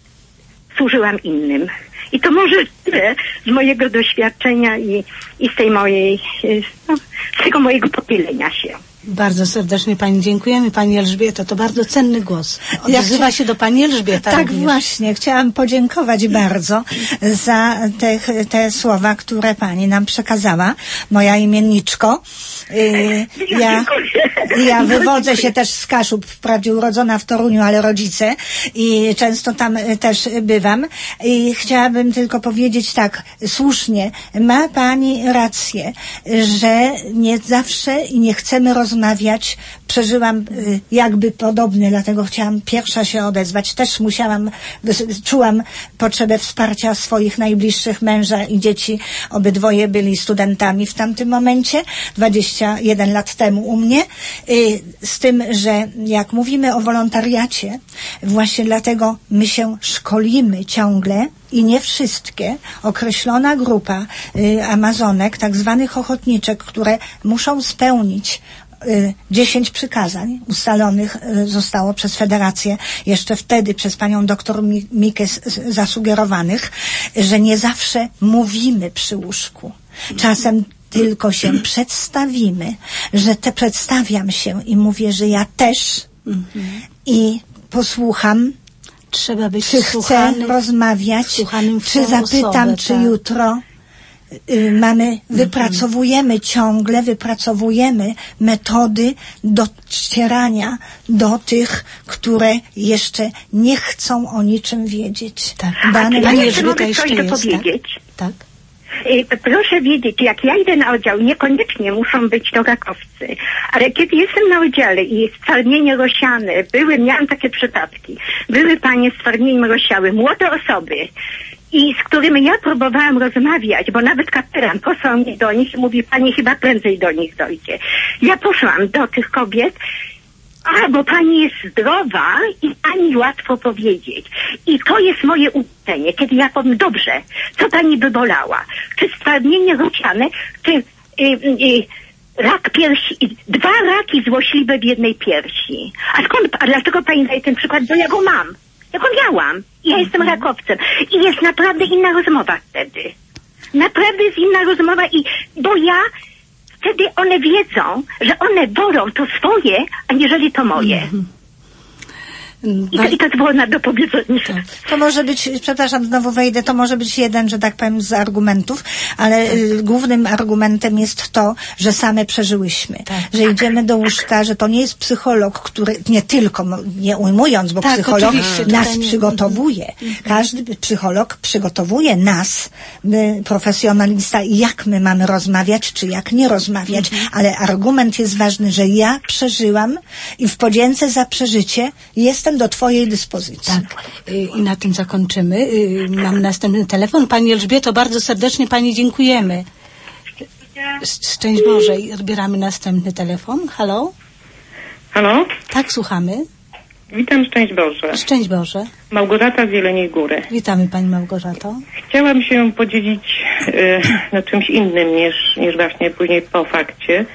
służyłam innym. I to może tyle z mojego doświadczenia i, i z tej mojej, no, z tego mojego pochylenia się. Bardzo serdecznie Pani dziękujemy. Pani Elżbieto, to bardzo cenny głos. Odzywa ja się do Pani Elżbieta. Tak również. Właśnie, chciałam podziękować bardzo za te, te słowa, które Pani nam przekazała, moja imienniczko. Yy, ja, ja wywodzę się też z Kaszub, wprawdzie urodzona w Toruniu, ale rodzice i często tam też bywam. I chciałabym tylko powiedzieć tak, słusznie, ma Pani rację, że nie zawsze i nie chcemy rozmawiać rozmawiać. Przeżyłam y, jakby podobne, dlatego chciałam pierwsza się odezwać. Też musiałam, czułam potrzebę wsparcia swoich najbliższych, męża i dzieci. Obydwoje byli studentami w tamtym momencie, dwadzieścia jeden lat temu u mnie. Y, z tym, że jak mówimy o wolontariacie, właśnie dlatego my się szkolimy ciągle, i nie wszystkie, określona grupa y, Amazonek, tak zwanych ochotniczek, które muszą spełnić dziesięć przykazań ustalonych zostało przez Federację, jeszcze wtedy przez panią doktor Mikę zasugerowanych, że nie zawsze mówimy przy łóżku. Czasem tylko się przedstawimy, że te przedstawiam się i mówię, że ja też mhm. i posłucham, trzeba być czy chcę rozmawiać, czy zapytam, osobę, czy tak. jutro y, mamy, wypracowujemy ciągle, wypracowujemy metody docierania do tych, które jeszcze nie chcą o niczym wiedzieć. Tak. Dane ja jeszcze mogę coś jest, dopowiedzieć? Tak. tak. Proszę wiedzieć, jak ja idę na oddział, niekoniecznie muszą być to rakowcy, ale kiedy jestem na oddziale i jest stwardnienie rozsiane, były, miałam takie przypadki, były panie stwardnieniem rozsiały, młode osoby i z którymi ja próbowałam rozmawiać, bo nawet kapelan posłał mnie do nich i mówi, pani chyba prędzej do nich dojdzie. Ja poszłam do tych kobiet, a bo pani jest zdrowa i pani łatwo powiedzieć. I to jest moje uczenie, kiedy ja powiem, dobrze, co pani by bolała? Czy stwardnienie ruciane, czy y, y, rak piersi, dwa raki złośliwe w jednej piersi. A skąd, a dlaczego pani daje ten przykład? Bo ja go mam. Ja go miałam. Ja jestem rakowcem. I jest naprawdę inna rozmowa wtedy. Naprawdę jest inna rozmowa i, bo ja, wtedy one wiedzą, że one wolą to swoje, aniżeli to moje. Mm-hmm. I to, I to było na dopowiedzenie. Tak. To może być, przepraszam, znowu wejdę, to może być jeden, że tak powiem, z argumentów, ale tak. y, głównym argumentem jest to, że same przeżyłyśmy. Tak. Że idziemy do łóżka, że to nie jest psycholog, który, nie tylko, nie ujmując, bo tak, psycholog nas nie... przygotowuje. Mhm. Każdy psycholog przygotowuje nas, my, profesjonalista, jak my mamy rozmawiać, czy jak nie rozmawiać, mhm. ale argument jest ważny, że ja przeżyłam i w podzięce za przeżycie jestem do twojej dyspozycji. Tak. I na tym zakończymy. Mam następny telefon. Pani Elżbieto, bardzo serdecznie pani dziękujemy. Szczęść Boże. I odbieramy następny telefon. Halo? Halo? Tak, słuchamy. Witam, szczęść Boże. Szczęść Boże. Małgorzata z Jeleniej Góry. Witamy pani Małgorzato. Chciałam się podzielić y, no, czymś innym niż, niż właśnie później po fakcie.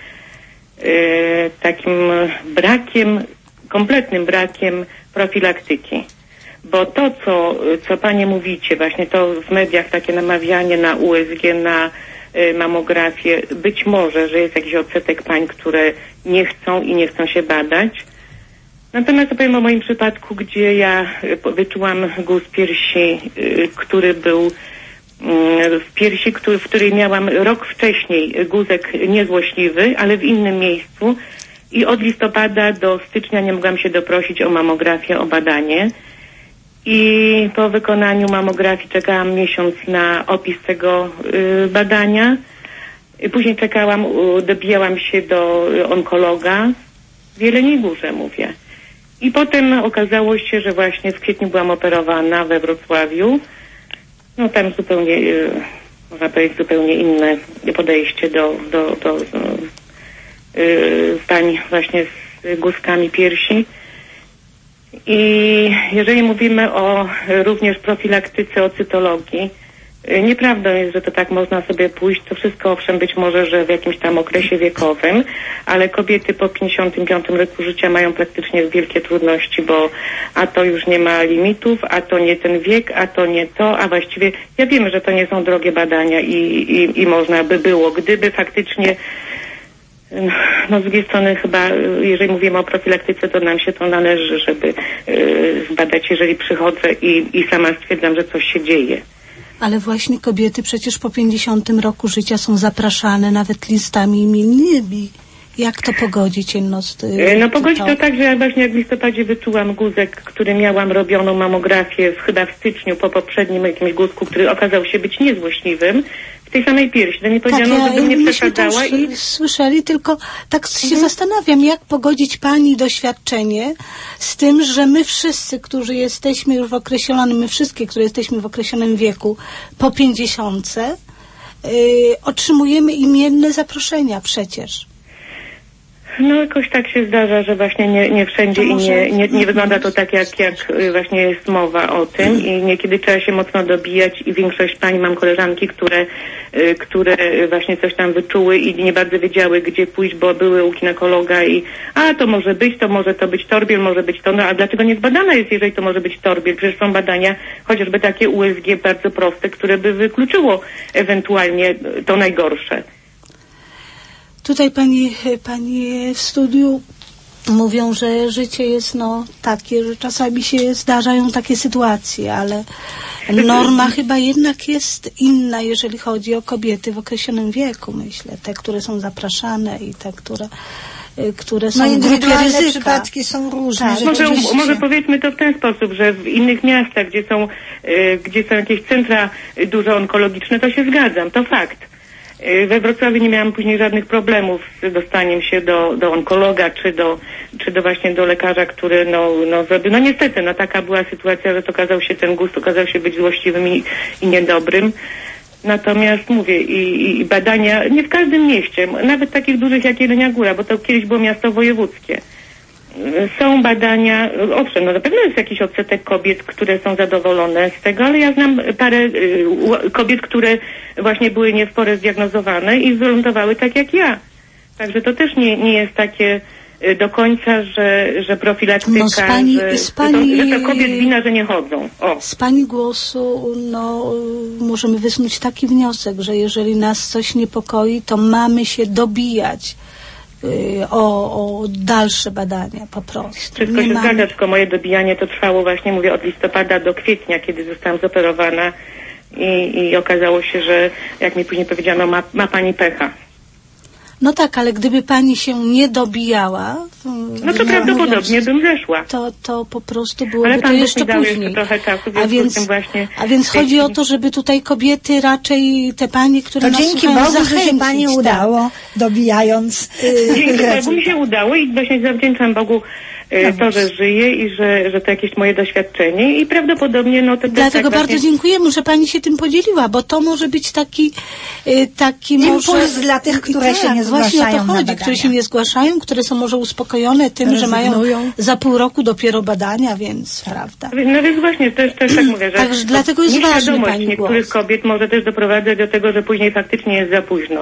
Y, takim brakiem, kompletnym brakiem profilaktyki. Bo to, co, co panie mówicie, właśnie to w mediach takie namawianie na U S G, na y, mamografię, być może, że jest jakiś odsetek pań, które nie chcą i nie chcą się badać. Natomiast opowiem o moim przypadku, gdzie ja y, wyczułam guz piersi, y, który był y, w piersi, który, w której miałam rok wcześniej guzek niezłośliwy, ale w innym miejscu. I od listopada do stycznia nie mogłam się doprosić o mamografię, o badanie. I po wykonaniu mamografii czekałam miesiąc na opis tego y, badania. I później czekałam, y, dobijałam się do onkologa w Jeleniej Górze, mówię. I potem okazało się, że właśnie w kwietniu byłam operowana we Wrocławiu. No tam zupełnie, y, można powiedzieć, zupełnie inne podejście do, do, do, do pań właśnie z guzkami piersi. I jeżeli mówimy o również profilaktyce, o cytologii, nieprawdą jest, że to tak można sobie pójść. To wszystko owszem być może, że w jakimś tam okresie wiekowym, ale kobiety po pięćdziesiątym piątym roku życia mają praktycznie wielkie trudności, bo a to już nie ma limitów, a to nie ten wiek, a to nie to, a właściwie ja wiem, że to nie są drogie badania i, i, i można by było, gdyby faktycznie no z drugiej strony chyba, jeżeli mówimy o profilaktyce, to nam się to należy, żeby y, zbadać, jeżeli przychodzę i, i sama stwierdzam, że coś się dzieje. Ale właśnie kobiety przecież po pięćdziesiątym roku życia są zapraszane nawet listami imiennymi. Jak to pogodzić jedno z tych? No pogodzić to tak, że ja właśnie jak w listopadzie wyczułam guzek, który miałam robioną mamografię w, chyba w styczniu po poprzednim jakimś guzku, który okazał się być niezłośliwym, w tej samej piersi. To mi powiedziano, tak, ja, żebym nie przesadzała. I słyszeli, tylko tak się mhm. zastanawiam, jak pogodzić pani doświadczenie z tym, że my wszyscy, którzy jesteśmy już w określonym, my wszystkie, które jesteśmy w określonym wieku, po pięćdziesiątce, yy, otrzymujemy imienne zaproszenia przecież. No jakoś tak się zdarza, że właśnie nie, nie wszędzie i nie, nie, nie wygląda to tak, jak, jak właśnie jest mowa o tym i niekiedy trzeba się mocno dobijać i większość pań, mam koleżanki, które, które właśnie coś tam wyczuły i nie bardzo wiedziały, gdzie pójść, bo były u ginekologa i a to może być, to może to być torbiel, może być to, no a dlaczego nie zbadana jest, jeżeli to może być torbiel? Przecież są badania, chociażby takie U S G bardzo proste, które by wykluczyło ewentualnie to najgorsze. Tutaj pani, pani w studiu mówią, że życie jest no takie, że czasami się zdarzają takie sytuacje, ale norma chyba jednak jest inna, jeżeli chodzi o kobiety w określonym wieku, myślę. Te, które są zapraszane i te, które, które są no, w grupie ryzyka. Przypadki są różne. Tak. Może, może powiedzmy to w ten sposób, że w innych miastach, gdzie są, y, gdzie są jakieś centra dużo onkologiczne, to się zgadzam, to fakt. We Wrocławiu nie miałam później żadnych problemów z dostaniem się do, do onkologa, czy do, czy do właśnie do lekarza, który no, no zrobił. No niestety, no taka była sytuacja, że to okazał się, ten gust okazał się być złośliwym i, i niedobrym. Natomiast mówię, i, i badania, nie w każdym mieście, nawet takich dużych jak Jelenia Góra, bo to kiedyś było miasto wojewódzkie. Są badania, owszem, no na pewno jest jakiś odsetek kobiet, które są zadowolone z tego, ale ja znam parę y, kobiet, które właśnie były nie w porę zdiagnozowane i wylądowały tak jak ja. Także to też nie, nie jest takie y, do końca, że, że profilaktyka, no z pani, że, z pani, że, to, że to kobiet wina, że nie chodzą. O. Z pani głosu no, możemy wysnuć taki wniosek, że jeżeli nas coś niepokoi, to mamy się dobijać O, o dalsze badania po prostu. Wszystko nie się mamy... zgadza, tylko moje dobijanie to trwało właśnie, mówię, od listopada do kwietnia, kiedy zostałam zoperowana i, i okazało się, że jak mi później powiedziano, ma, ma pani pecha. No tak, ale gdyby pani się nie dobijała, no to prawdopodobnie mówiąc, bym zeszła. To, to po prostu byłoby ale to jeszcze później. Jeszcze trochę czasu, a więc, tym właśnie a więc chodzi o to, żeby tutaj kobiety raczej, te panie, które to nas dzięki słuchają, Bogu, zachęcić, że się pani tak. udało, dobijając. Dzięki Bogu mi się udało i właśnie zawdzięczam Bogu no to, że żyję i że, że to jakieś moje doświadczenie i prawdopodobnie no to dlatego tak bardzo właśnie... dziękujemy, że pani się tym podzieliła, bo to może być taki taki impuls może... dla tych, które tak, się nie zgłaszają właśnie o to chodzi, które się nie zgłaszają, które są może uspokojone tym, rezygnują, że mają za pół roku dopiero badania, więc prawda. No więc właśnie, też, też tak mówię, że Także dlatego jest ważny pani niektórych głos. kobiet może też doprowadzać do tego, że później faktycznie jest za późno.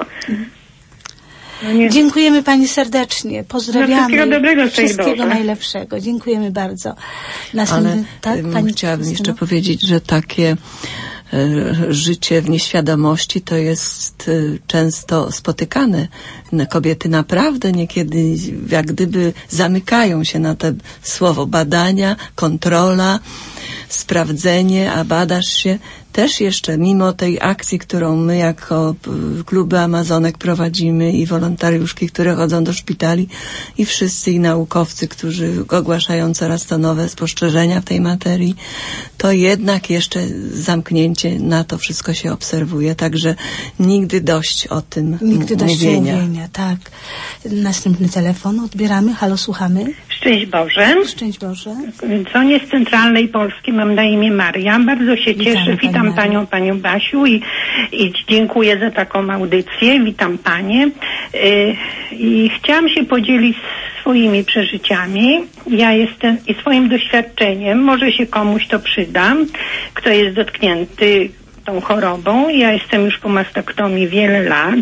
No dziękujemy pani serdecznie. Pozdrawiamy. No wszystkiego dobrego, wszystkiego najlepszego. Dziękujemy bardzo. Następny, Ale tak, m, pani chciałabym Krystyno? jeszcze powiedzieć, że takie e, życie w nieświadomości to jest e, często spotykane. Kobiety naprawdę niekiedy jak gdyby zamykają się na te słowo badania, kontrola, sprawdzenie, a badasz się. Też jeszcze, mimo tej akcji, którą my jako kluby Amazonek prowadzimy i wolontariuszki, które chodzą do szpitali i wszyscy i naukowcy, którzy ogłaszają coraz to nowe spostrzeżenia w tej materii, to jednak jeszcze zamknięcie na to wszystko się obserwuje. Także nigdy dość o tym Nigdy dość mówienia. mówienia, tak. Następny telefon odbieramy. Halo, słuchamy. Szczęść Boże. Szczęść Boże. Dzwonię z Centralnej Polski, mam na imię Maria. Bardzo się Witamy, cieszę. Witam Pani panią, panią Basiu i, i dziękuję za taką audycję. Witam panie. Yy, I chciałam się podzielić swoimi przeżyciami. Ja jestem i swoim doświadczeniem. Może się komuś to przyda, kto jest dotknięty tą chorobą. Ja jestem już po mastektomii wiele lat.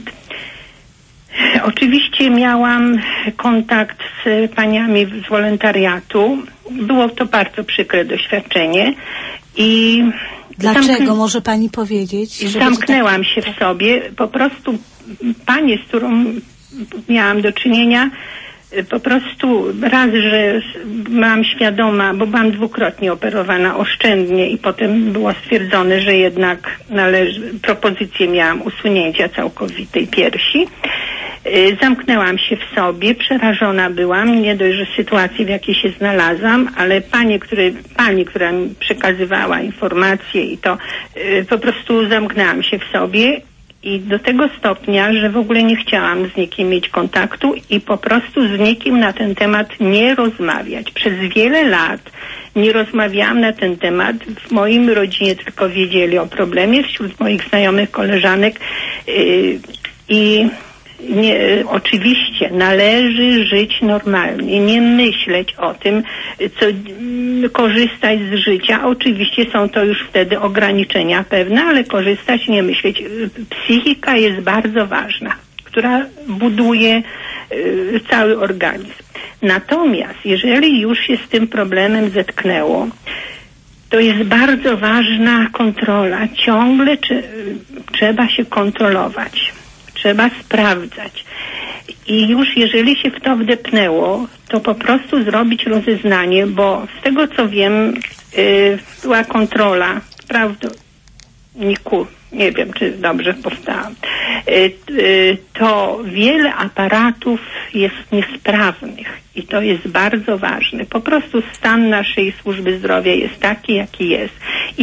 Oczywiście miałam kontakt z paniami z wolontariatu. Było to bardzo przykre doświadczenie i Dlaczego? zamkn- Może pani powiedzieć? żeby Zamknęłam to się w sobie. Po prostu panie, z którą miałam do czynienia, po prostu raz, że byłam świadoma, bo byłam dwukrotnie operowana oszczędnie i potem było stwierdzone, że jednak należy, propozycję miałam usunięcia całkowitej piersi. Zamknęłam się w sobie, przerażona byłam, nie dość, że sytuacji, w jakiej się znalazłam, ale panie, które, pani, która mi przekazywała informacje i to y, po prostu zamknęłam się w sobie i do tego stopnia, że w ogóle nie chciałam z nikim mieć kontaktu i po prostu z nikim na ten temat nie rozmawiać. Przez wiele lat nie rozmawiałam na ten temat. W moim rodzinie tylko wiedzieli o problemie, wśród moich znajomych koleżanek yy, i Nie, oczywiście należy żyć normalnie, nie myśleć o tym, co m, korzystać z życia. Oczywiście są to już wtedy ograniczenia pewne, ale korzystać, nie myśleć. Psychika jest bardzo ważna, która buduje y, cały organizm. Natomiast jeżeli już się z tym problemem zetknęło, to jest bardzo ważna kontrola. Ciągle czy, trzeba się kontrolować. Trzeba sprawdzać. I już jeżeli się w to wdepnęło, to po prostu zrobić rozeznanie, bo z tego co wiem, yy, była kontrola prawdopodobnie, nie wiem czy dobrze powstałam, yy, yy, to wiele aparatów jest niesprawnych i to jest bardzo ważne. Po prostu stan naszej służby zdrowia jest taki, jaki jest. I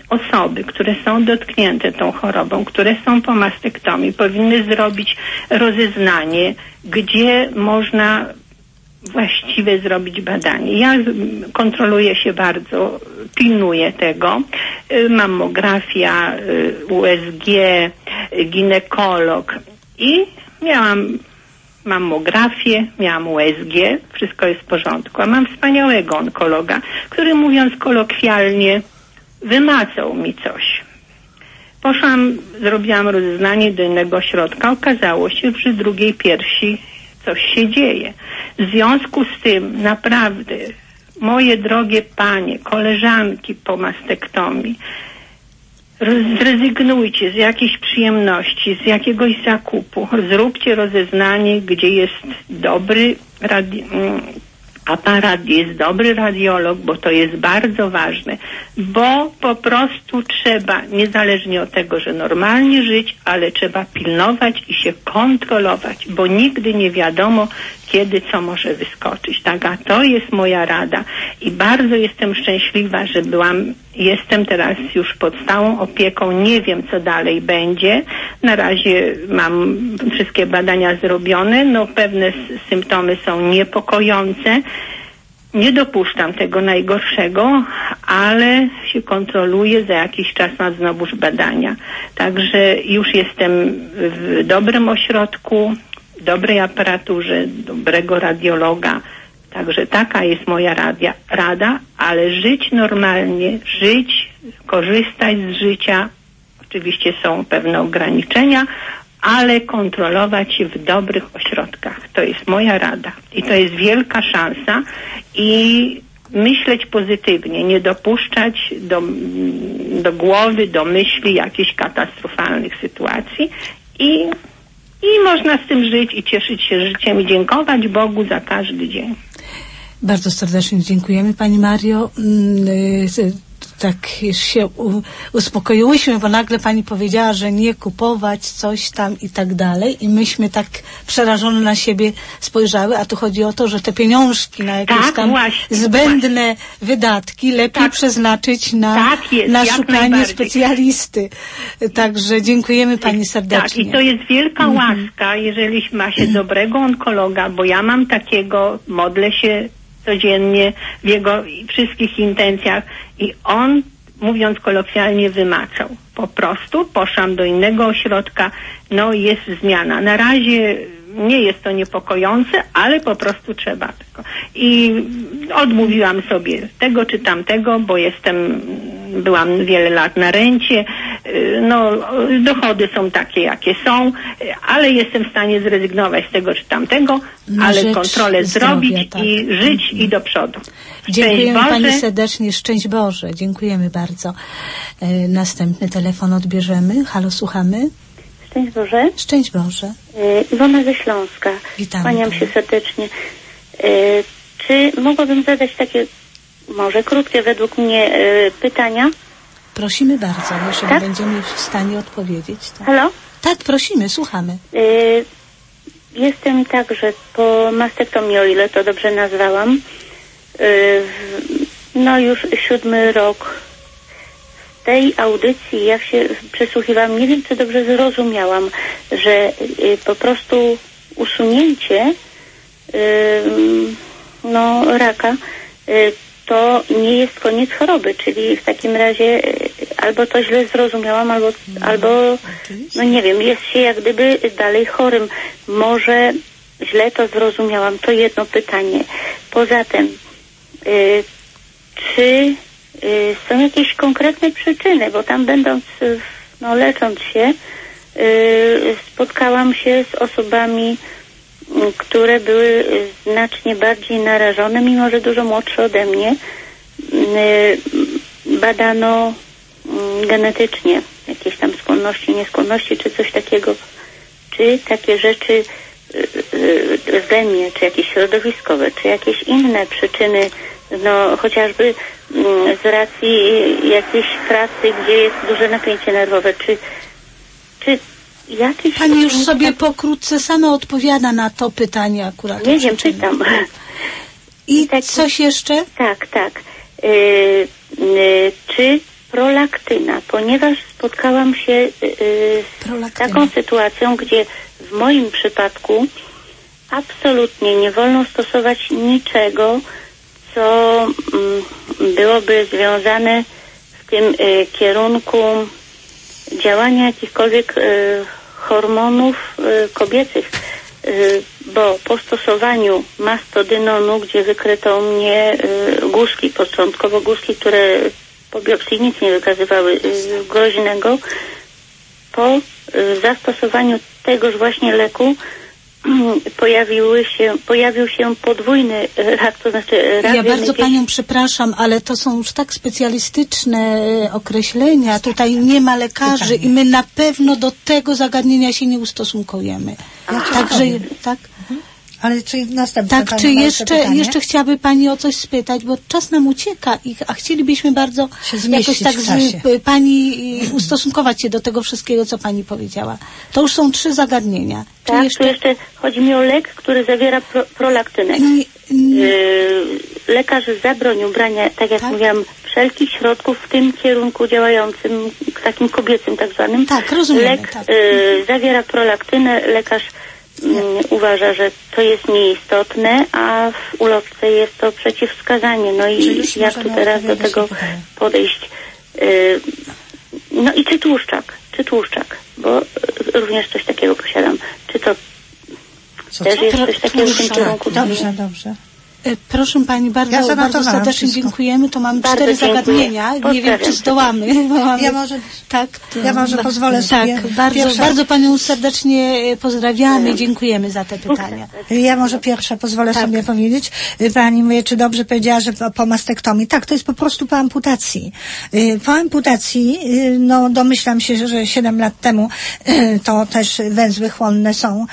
osoby, które są dotknięte tą chorobą, które są po mastektomii, powinny zrobić rozeznanie, gdzie można właściwie zrobić badanie. Ja kontroluję się bardzo, pilnuję tego. Mammografia, U S G, ginekolog i miałam mammografię, miałam U S G, wszystko jest w porządku, a mam wspaniałego onkologa, który, mówiąc kolokwialnie, wymacał mi coś. Poszłam, zrobiłam rozeznanie do innego ośrodka, okazało się, że przy drugiej piersi coś się dzieje. W związku z tym naprawdę, moje drogie panie, koleżanki po mastektomii, zrezygnujcie z jakiejś przyjemności, z jakiegoś zakupu. Zróbcie rozeznanie, gdzie jest dobry radi- aparat, jest dobry radiolog, bo to jest bardzo ważne. Bo po prostu trzeba, niezależnie od tego, że normalnie żyć, ale trzeba pilnować i się kontrolować, bo nigdy nie wiadomo, kiedy co może wyskoczyć. Tak, a to jest moja rada i bardzo jestem szczęśliwa, że byłam, jestem teraz już pod stałą opieką, nie wiem, co dalej będzie. Na razie mam wszystkie badania zrobione, no pewne symptomy są niepokojące. Nie dopuszczam tego najgorszego, ale się kontroluję, za jakiś czas mam znowuż badania. Także już jestem w dobrym ośrodku, dobrej aparaturze, dobrego radiologa. Także taka jest moja radia, rada, ale żyć normalnie, żyć, korzystać z życia. Oczywiście są pewne ograniczenia, ale kontrolować się w dobrych ośrodkach. To jest moja rada. I to jest wielka szansa i myśleć pozytywnie, nie dopuszczać do, do głowy, do myśli jakichś katastrofalnych sytuacji i I można z tym żyć i cieszyć się życiem i dziękować Bogu za każdy dzień. Bardzo serdecznie dziękujemy Pani Mario. Tak się uspokoiłyśmy, bo nagle Pani powiedziała, że nie kupować coś tam i tak dalej i myśmy tak przerażone na siebie spojrzały, a tu chodzi o to, że te pieniążki na jakieś tak, tam właśnie, zbędne właśnie. wydatki lepiej tak. przeznaczyć na, tak jest, na szukanie specjalisty. Także dziękujemy Pani serdecznie. Tak, i to jest wielka mhm. łaska, jeżeli ma się dobrego onkologa, bo ja mam takiego, modlę się codziennie w jego wszystkich intencjach i on, mówiąc kolokwialnie, wymacał. Po prostu poszłam do innego ośrodka, no jest zmiana. Na razie nie jest to niepokojące, ale po prostu trzeba tego. I odmówiłam sobie tego czy tamtego, bo jestem, byłam wiele lat na rencie, no dochody są takie, jakie są, ale jestem w stanie zrezygnować z tego czy tamtego, na ale kontrolę zdrowia, zrobić tak. i żyć mm. i do przodu. Dziękujemy Pani serdecznie, szczęść Boże, dziękujemy bardzo. E, następny telefon odbierzemy. Halo, słuchamy. Szczęść Boże. Szczęść Boże. Iwona ze Śląska. Witam. Kłaniam się serdecznie. Czy mogłabym zadać takie, może krótkie według mnie, pytania? Prosimy bardzo, jeżeli tak? będziemy w stanie odpowiedzieć. Tak. Halo? Tak, prosimy, słuchamy. Jestem także po mastektomii, o ile to dobrze nazwałam. No już siódmy rok. W tej audycji, jak się przesłuchiwałam, nie wiem, czy dobrze zrozumiałam, że y, po prostu usunięcie y, no, raka y, to nie jest koniec choroby, czyli w takim razie y, albo to źle zrozumiałam, albo, no, albo no nie wiem, jest się jak gdyby dalej chorym. Może źle to zrozumiałam. To jedno pytanie. Poza tym, y, czy są jakieś konkretne przyczyny, bo tam będąc, no lecząc się, spotkałam się z osobami, które były znacznie bardziej narażone, mimo że dużo młodsze ode mnie. Badano genetycznie jakieś tam skłonności, nieskłonności, czy coś takiego. Czy takie rzeczy we mnie, czy jakieś środowiskowe, czy jakieś inne przyczyny, no chociażby z racji jakiejś pracy, gdzie jest duże napięcie nerwowe, czy, czy jakieś... Pani już sobie pokrótce sama odpowiada na to pytanie akurat. Nie wiem, pytam. I taki, coś jeszcze? Tak, tak. Yy, yy, czy prolaktyna, ponieważ spotkałam się y, z taką sytuacją, gdzie w moim przypadku absolutnie nie wolno stosować niczego, co mm, byłoby związane w tym y, kierunku działania jakichkolwiek y, hormonów y, kobiecych, y, bo po stosowaniu mastodynonu, gdzie wykryto u mnie y, guzki, początkowo guzki, które po biopsji nic nie wykazywały y, groźnego, po y, zastosowaniu tegoż właśnie leku pojawiły się, pojawił się podwójny rak, to znaczy rak. Ja bardzo panią przepraszam, ale to są już tak specjalistyczne określenia. Tutaj nie ma lekarzy i my na pewno do tego zagadnienia się nie ustosunkujemy. Ja Także, tak? Ale czy następne Tak, pani czy ma jeszcze, jeszcze chciałaby pani o coś spytać, bo czas nam ucieka, i, a chcielibyśmy bardzo jakoś tak z, pani ustosunkować się do tego wszystkiego, co pani powiedziała. To już są trzy zagadnienia. Czy tak, jeszcze... tu jeszcze chodzi mi o lek, który zawiera pro, prolaktynę. No i, yy, lekarz zabronił brania, tak jak tak? mówiłam, wszelkich środków w tym kierunku działającym, takim kobiecym tak zwanym. Tak, rozumiemy. Lek tak. Yy, zawiera prolaktynę, lekarz uważa, że to jest nieistotne, a w ulotce jest to przeciwwskazanie. No i jak tu teraz do tego podejść? Yy, no i czy tłuszczak? Czy tłuszczak? Bo również coś takiego posiadam. Czy to co, też co? jest coś takiego w tym kierunku? Dobrze, dobrze. Proszę pani, bardzo, ja bardzo serdecznie wszystko. dziękujemy. To mamy bardzo cztery dziękuję. zagadnienia. Pozdrawiam. Nie wiem, czy zdołamy. Mamy... Ja może, tak, to... ja może pozwolę sobie. Tak, bardzo, pierwsza... bardzo panią serdecznie pozdrawiamy i dziękujemy za te pytania. Ja może pierwsza pozwolę tak. sobie powiedzieć. Pani mówi, czy dobrze powiedziała, że po, po mastektomii. Tak, to jest po prostu po amputacji. Po amputacji, no domyślam się, że siedem lat temu to też węzły chłonne są.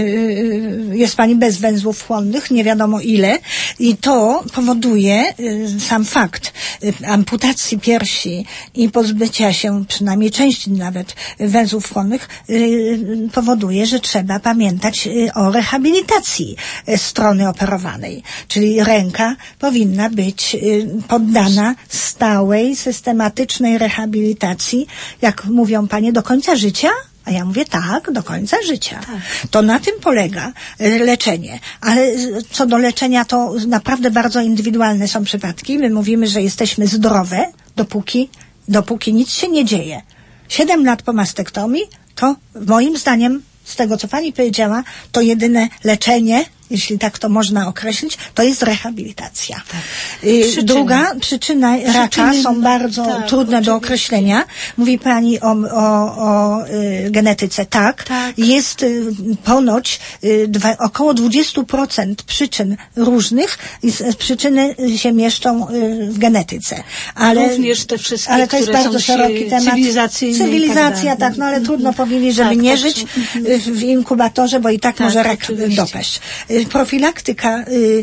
Jest pani bez węzłów chłonnych, nie wiadomo ile. I to powoduje y, sam fakt y, amputacji piersi i pozbycia się przynajmniej części nawet węzłów chłonnych y, powoduje, że trzeba pamiętać y, o rehabilitacji y, strony operowanej. Czyli ręka powinna być y, poddana stałej, systematycznej rehabilitacji, jak mówią panie, do końca życia. A ja mówię tak, do końca życia. Tak. To na tym polega leczenie. Ale co do leczenia, to naprawdę bardzo indywidualne są przypadki. My mówimy, że jesteśmy zdrowe, dopóki, dopóki nic się nie dzieje. Siedem lat po mastektomii, to moim zdaniem, z tego co pani powiedziała, to jedyne leczenie, jeśli tak to można określić, to jest rehabilitacja. Tak. Przyczyny. Druga przyczyna raka Przyczyny, są bardzo tak, trudne oczywiście. do określenia. Mówi pani o, o, o y, genetyce. Tak. tak. Jest y, ponoć y, dwa, około dwadzieścia procent przyczyn różnych y, przyczyny się mieszczą y, w genetyce. Ale, Również te wszystkie, ale to jest które bardzo są szeroki temat. Cywilizacyjne Cywilizacja, tak, tak, no ale trudno powiedzieć, żeby tak, nie tak, żyć tak. w inkubatorze, bo i tak, tak może rak oczywiście. dopaść. Profilaktyka, y,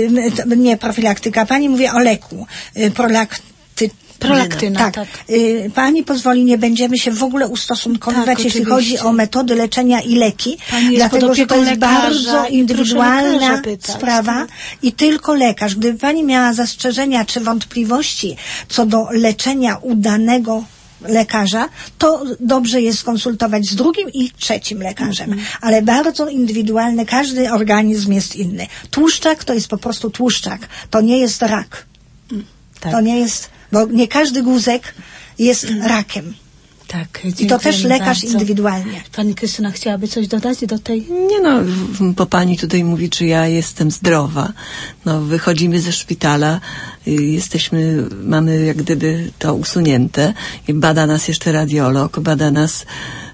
y, nie profilaktyka, pani mówi o leku, y, prolakty, Prolaktyna, tak. tak. Y, pani pozwoli, nie będziemy się w ogóle ustosunkowywać, tak, jeśli chodzi o metody leczenia i leki, pani dlatego że to jest bardzo indywidualna pytać, sprawa tak. i tylko lekarz. Gdyby pani miała zastrzeżenia czy wątpliwości co do leczenia udanego lekarza, to dobrze jest skonsultować z drugim i trzecim lekarzem. Mm. Ale bardzo indywidualny, każdy organizm jest inny. Tłuszczak to jest po prostu tłuszczak. To nie jest rak. Mm. Tak. To nie jest, bo nie każdy guzek jest mm. rakiem. Tak, i to też lekarz bardzo. indywidualnie. Pani Krystyna chciałaby coś dodać do tej? Nie no, bo pani tutaj mówi, czy ja jestem zdrowa. No, wychodzimy ze szpitala, jesteśmy, mamy jak gdyby to usunięte. Bada nas jeszcze radiolog, bada nas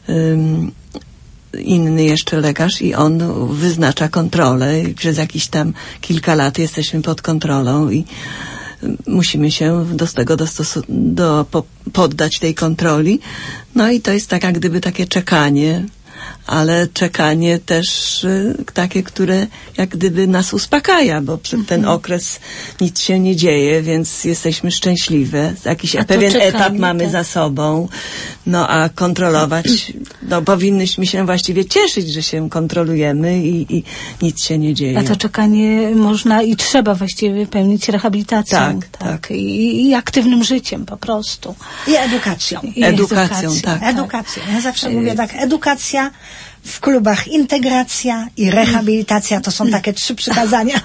um, inny jeszcze lekarz i on wyznacza kontrolę i przez jakiś tam kilka lat jesteśmy pod kontrolą i musimy się do tego dostosu- do, po, poddać tej kontroli. No i to jest tak jak gdyby takie czekanie, ale czekanie też y, takie, które jak gdyby nas uspokaja, bo przed ten okres nic się nie dzieje, więc jesteśmy szczęśliwe. Jakiś pewien czekanie, etap mamy tak. za sobą, no a kontrolować, no powinnyśmy się właściwie cieszyć, że się kontrolujemy i, i nic się nie dzieje. A to czekanie można i trzeba właściwie wypełnić rehabilitacją. Tak, tak. tak. I, I aktywnym życiem po prostu. I edukacją. I edukacją, edukacją, tak. Edukacją. Ja zawsze mówię tak, edukacja, w klubach integracja i rehabilitacja to są takie trzy przykazania.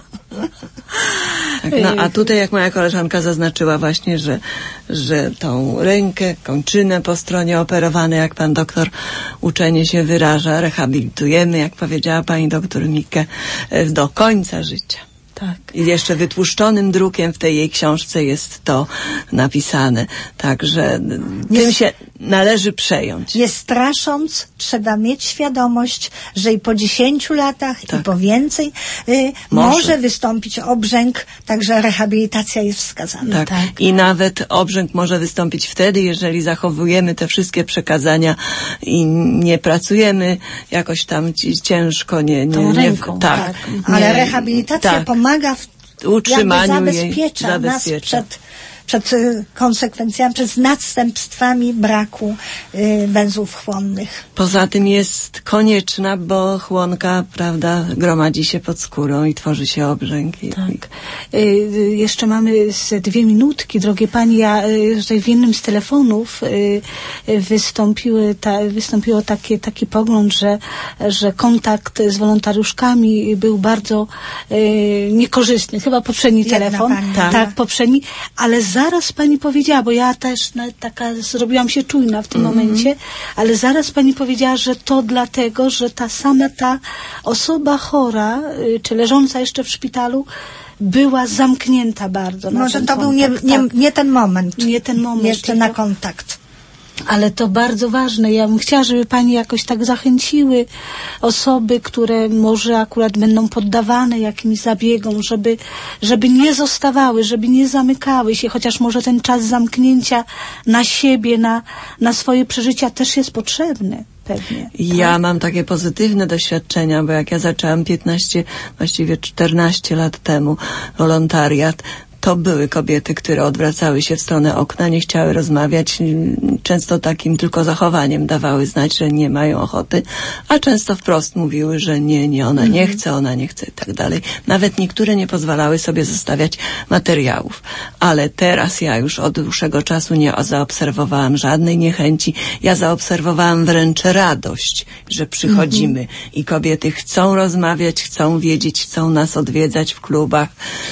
Tak, no a tutaj jak moja koleżanka zaznaczyła właśnie, że, że tą rękę, kończynę po stronie operowanej, jak pan doktor uczenie się wyraża, rehabilitujemy, jak powiedziała pani doktor Mikke, do końca życia. Tak. I jeszcze wytłuszczonym drukiem w tej jej książce jest to napisane. Także nie, tym się należy przejąć. Nie strasząc, trzeba mieć świadomość, że i po dziesięciu latach, tak. i po więcej y, może. może wystąpić obrzęk, także rehabilitacja jest wskazana. Tak. tak. I nawet obrzęk może wystąpić wtedy, jeżeli zachowujemy te wszystkie przekazania i nie pracujemy jakoś tam ciężko, nie, nie, Tą nie ręką, tak. tak. Ale nie, rehabilitacja tak. pomaga w utrzymaniu zabezpiecza, jej, nas przed, przed y, konsekwencjami, przed następstwami braku y, węzłów chłonnych. Poza tym jest konieczna, bo chłonka, prawda, gromadzi się pod skórą i tworzy się obrzęk. I, tak. Y, y, jeszcze mamy z dwie minutki, drogie pani. Ja y, tutaj w jednym z telefonów y, y, wystąpiły ta, wystąpiło takie, taki pogląd, że, że kontakt z wolontariuszkami był bardzo y, niekorzystny. Chyba poprzedni Jedna telefon. pani, tak, tak, poprzedni. Ale zaraz pani powiedziała, bo ja też na, taka zrobiłam się czujna w tym mm-hmm. momencie, ale zaraz pani powiedziała, że to dlatego, że ta sama ta osoba chora, y, czy leżąca jeszcze w szpitalu, była zamknięta bardzo. Na Może ten to kontakt, był nie, nie, tak. nie ten moment. Nie ten moment. Jeszcze na kontakt. Ale to bardzo ważne. Ja bym chciała, żeby pani jakoś tak zachęciły osoby, które może akurat będą poddawane jakimś zabiegom, żeby, żeby nie zostawały, żeby nie zamykały się, chociaż może ten czas zamknięcia na siebie, na, na swoje przeżycia też jest potrzebny. Pewnie. Ja tak? mam takie pozytywne doświadczenia, bo jak ja zaczęłam piętnaście, właściwie czternaście lat temu wolontariat, to były kobiety, które odwracały się w stronę okna, nie chciały rozmawiać, często takim tylko zachowaniem dawały znać, że nie mają ochoty, a często wprost mówiły, że nie, nie, ona nie chce, ona nie chce i tak dalej. Nawet niektóre nie pozwalały sobie zostawiać materiałów. Ale teraz ja już od dłuższego czasu nie zaobserwowałam żadnej niechęci. Ja zaobserwowałam wręcz radość, że przychodzimy mm-hmm. i kobiety chcą rozmawiać, chcą wiedzieć, chcą nas odwiedzać w klubach.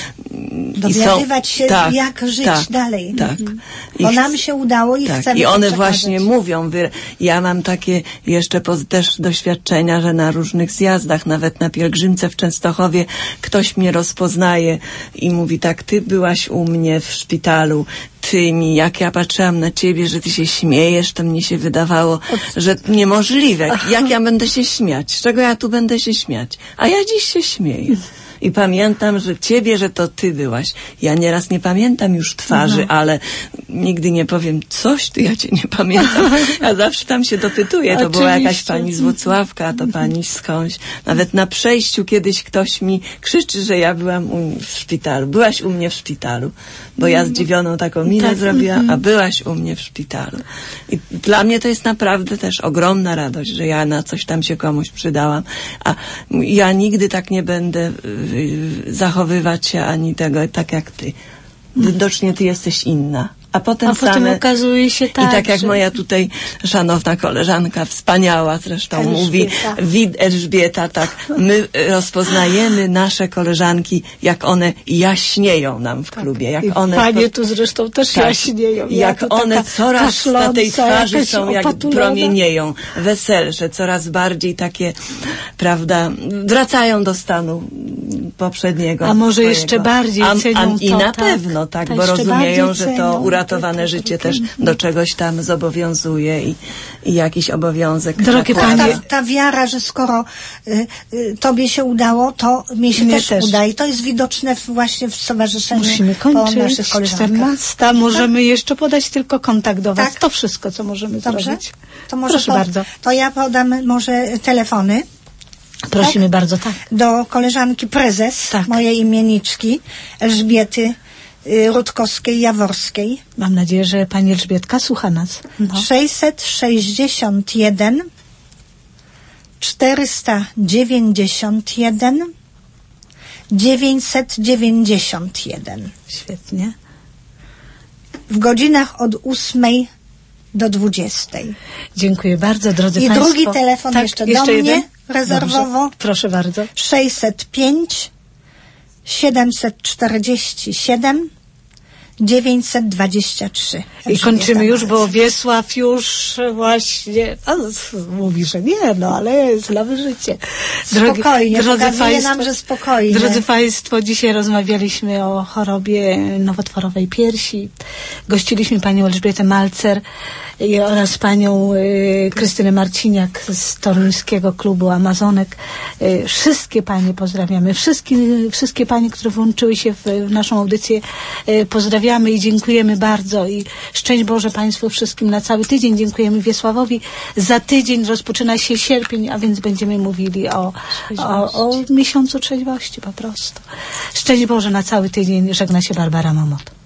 Dowiadywać się, tak, jak żyć tak, dalej. Tak. Mhm. Bo I nam się udało i tak, chcemy i one to właśnie mówią. Wy, ja mam takie jeszcze poz, też doświadczenia, że na różnych zjazdach, nawet na pielgrzymce w Częstochowie, ktoś mnie rozpoznaje i mówi tak, ty byłaś u mnie w szpitalu, ty mi, jak ja patrzyłam na ciebie, że ty się śmiejesz, to mnie się wydawało, że niemożliwe. Jak ja będę się śmiać? Z czego ja tu będę się śmiać? A ja dziś się śmieję. I pamiętam, że ciebie, że to ty byłaś. Ja nieraz nie pamiętam już twarzy, mhm. ale nigdy nie powiem, coś ty, ja cię nie pamiętam. Ja zawsze tam się dopytuję. To Oczywiście. Była jakaś pani z Włocławka, a to pani skądś. Nawet na przejściu kiedyś ktoś mi krzyczy, że ja byłam u, w szpitalu. Byłaś u mnie w szpitalu. Bo ja zdziwioną taką minę tak. zrobiłam, a byłaś u mnie w szpitalu. I dla mnie to jest naprawdę też ogromna radość, że ja na coś tam się komuś przydałam. A ja nigdy tak nie będę zachowywać się ani tego, tak jak ty. Widocznie ty jesteś inna. A potem, A potem same, okazuje się tak, i tak jak że... moja tutaj szanowna koleżanka, wspaniała zresztą Elżbieta. mówi, Wid Elżbieta, tak, my rozpoznajemy nasze koleżanki, jak one jaśnieją nam w tak. klubie. Jak I one panie tu zresztą też tak, jaśnieją. Ja jak one coraz na tej twarzy są, jak opatulowa. promienieją, weselsze, coraz bardziej takie, prawda, wracają do stanu poprzedniego. A może swojego. jeszcze bardziej a, cenią a, to. I na tak, pewno, tak, tak bo rozumieją, że to cenią, uratowane to, to, życie to, też do czegoś tam zobowiązuje i, i jakiś obowiązek. Drogie Ta, panie, ta, ta wiara, że skoro y, y, tobie się udało, to mnie się Mnie też, też. uda. I to jest widoczne w, właśnie w stowarzyszeniu musimy po kończyć. naszych koleżankach. czternasta. Możemy jeszcze podać tylko kontakt do was. Tak. To wszystko, co możemy Dobrze? zrobić. To może Proszę po, bardzo. To ja podam może telefony Prosimy bardzo, tak. do koleżanki prezes, Tak. mojej imieniczki Elżbiety y, Rutkowskiej-Jaworskiej. Mam nadzieję, że pani Elżbietka słucha nas. No. sześćset sześćdziesiąt jeden czterysta dziewięćdziesiąt jeden dziewięćset dziewięćdziesiąt jeden. Świetnie. W godzinach od ósmej do dwudziestej. Dziękuję bardzo, drodzy I państwo. drugi telefon tak, jeszcze, jeszcze do jeden? mnie rezerwowo. Dobrze. Proszę bardzo. sześćset pięć siedemset czterdzieści siedem dziewięćset dwadzieścia trzy. I kończymy już, bo Wiesław już właśnie a, mówi, że nie, no ale jest nowe życie. Spokojnie, pokazuje nam, że spokojnie. Drodzy Państwo, dzisiaj rozmawialiśmy o chorobie nowotworowej piersi. Gościliśmy panią Elżbietę Malcer i, oraz panią y, Krystynę Marciniak z toruńskiego klubu Amazonek. Y, wszystkie panie pozdrawiamy. Wszystkie, wszystkie panie, które włączyły się w, w naszą audycję, y, pozdrawiamy i dziękujemy bardzo. I szczęść Boże Państwu wszystkim na cały tydzień. Dziękujemy Wiesławowi. Za tydzień rozpoczyna się sierpień, a więc będziemy mówili o, o, o miesiącu trzeźwości po prostu. Szczęść Boże na cały tydzień. Żegna się Barbara Momot.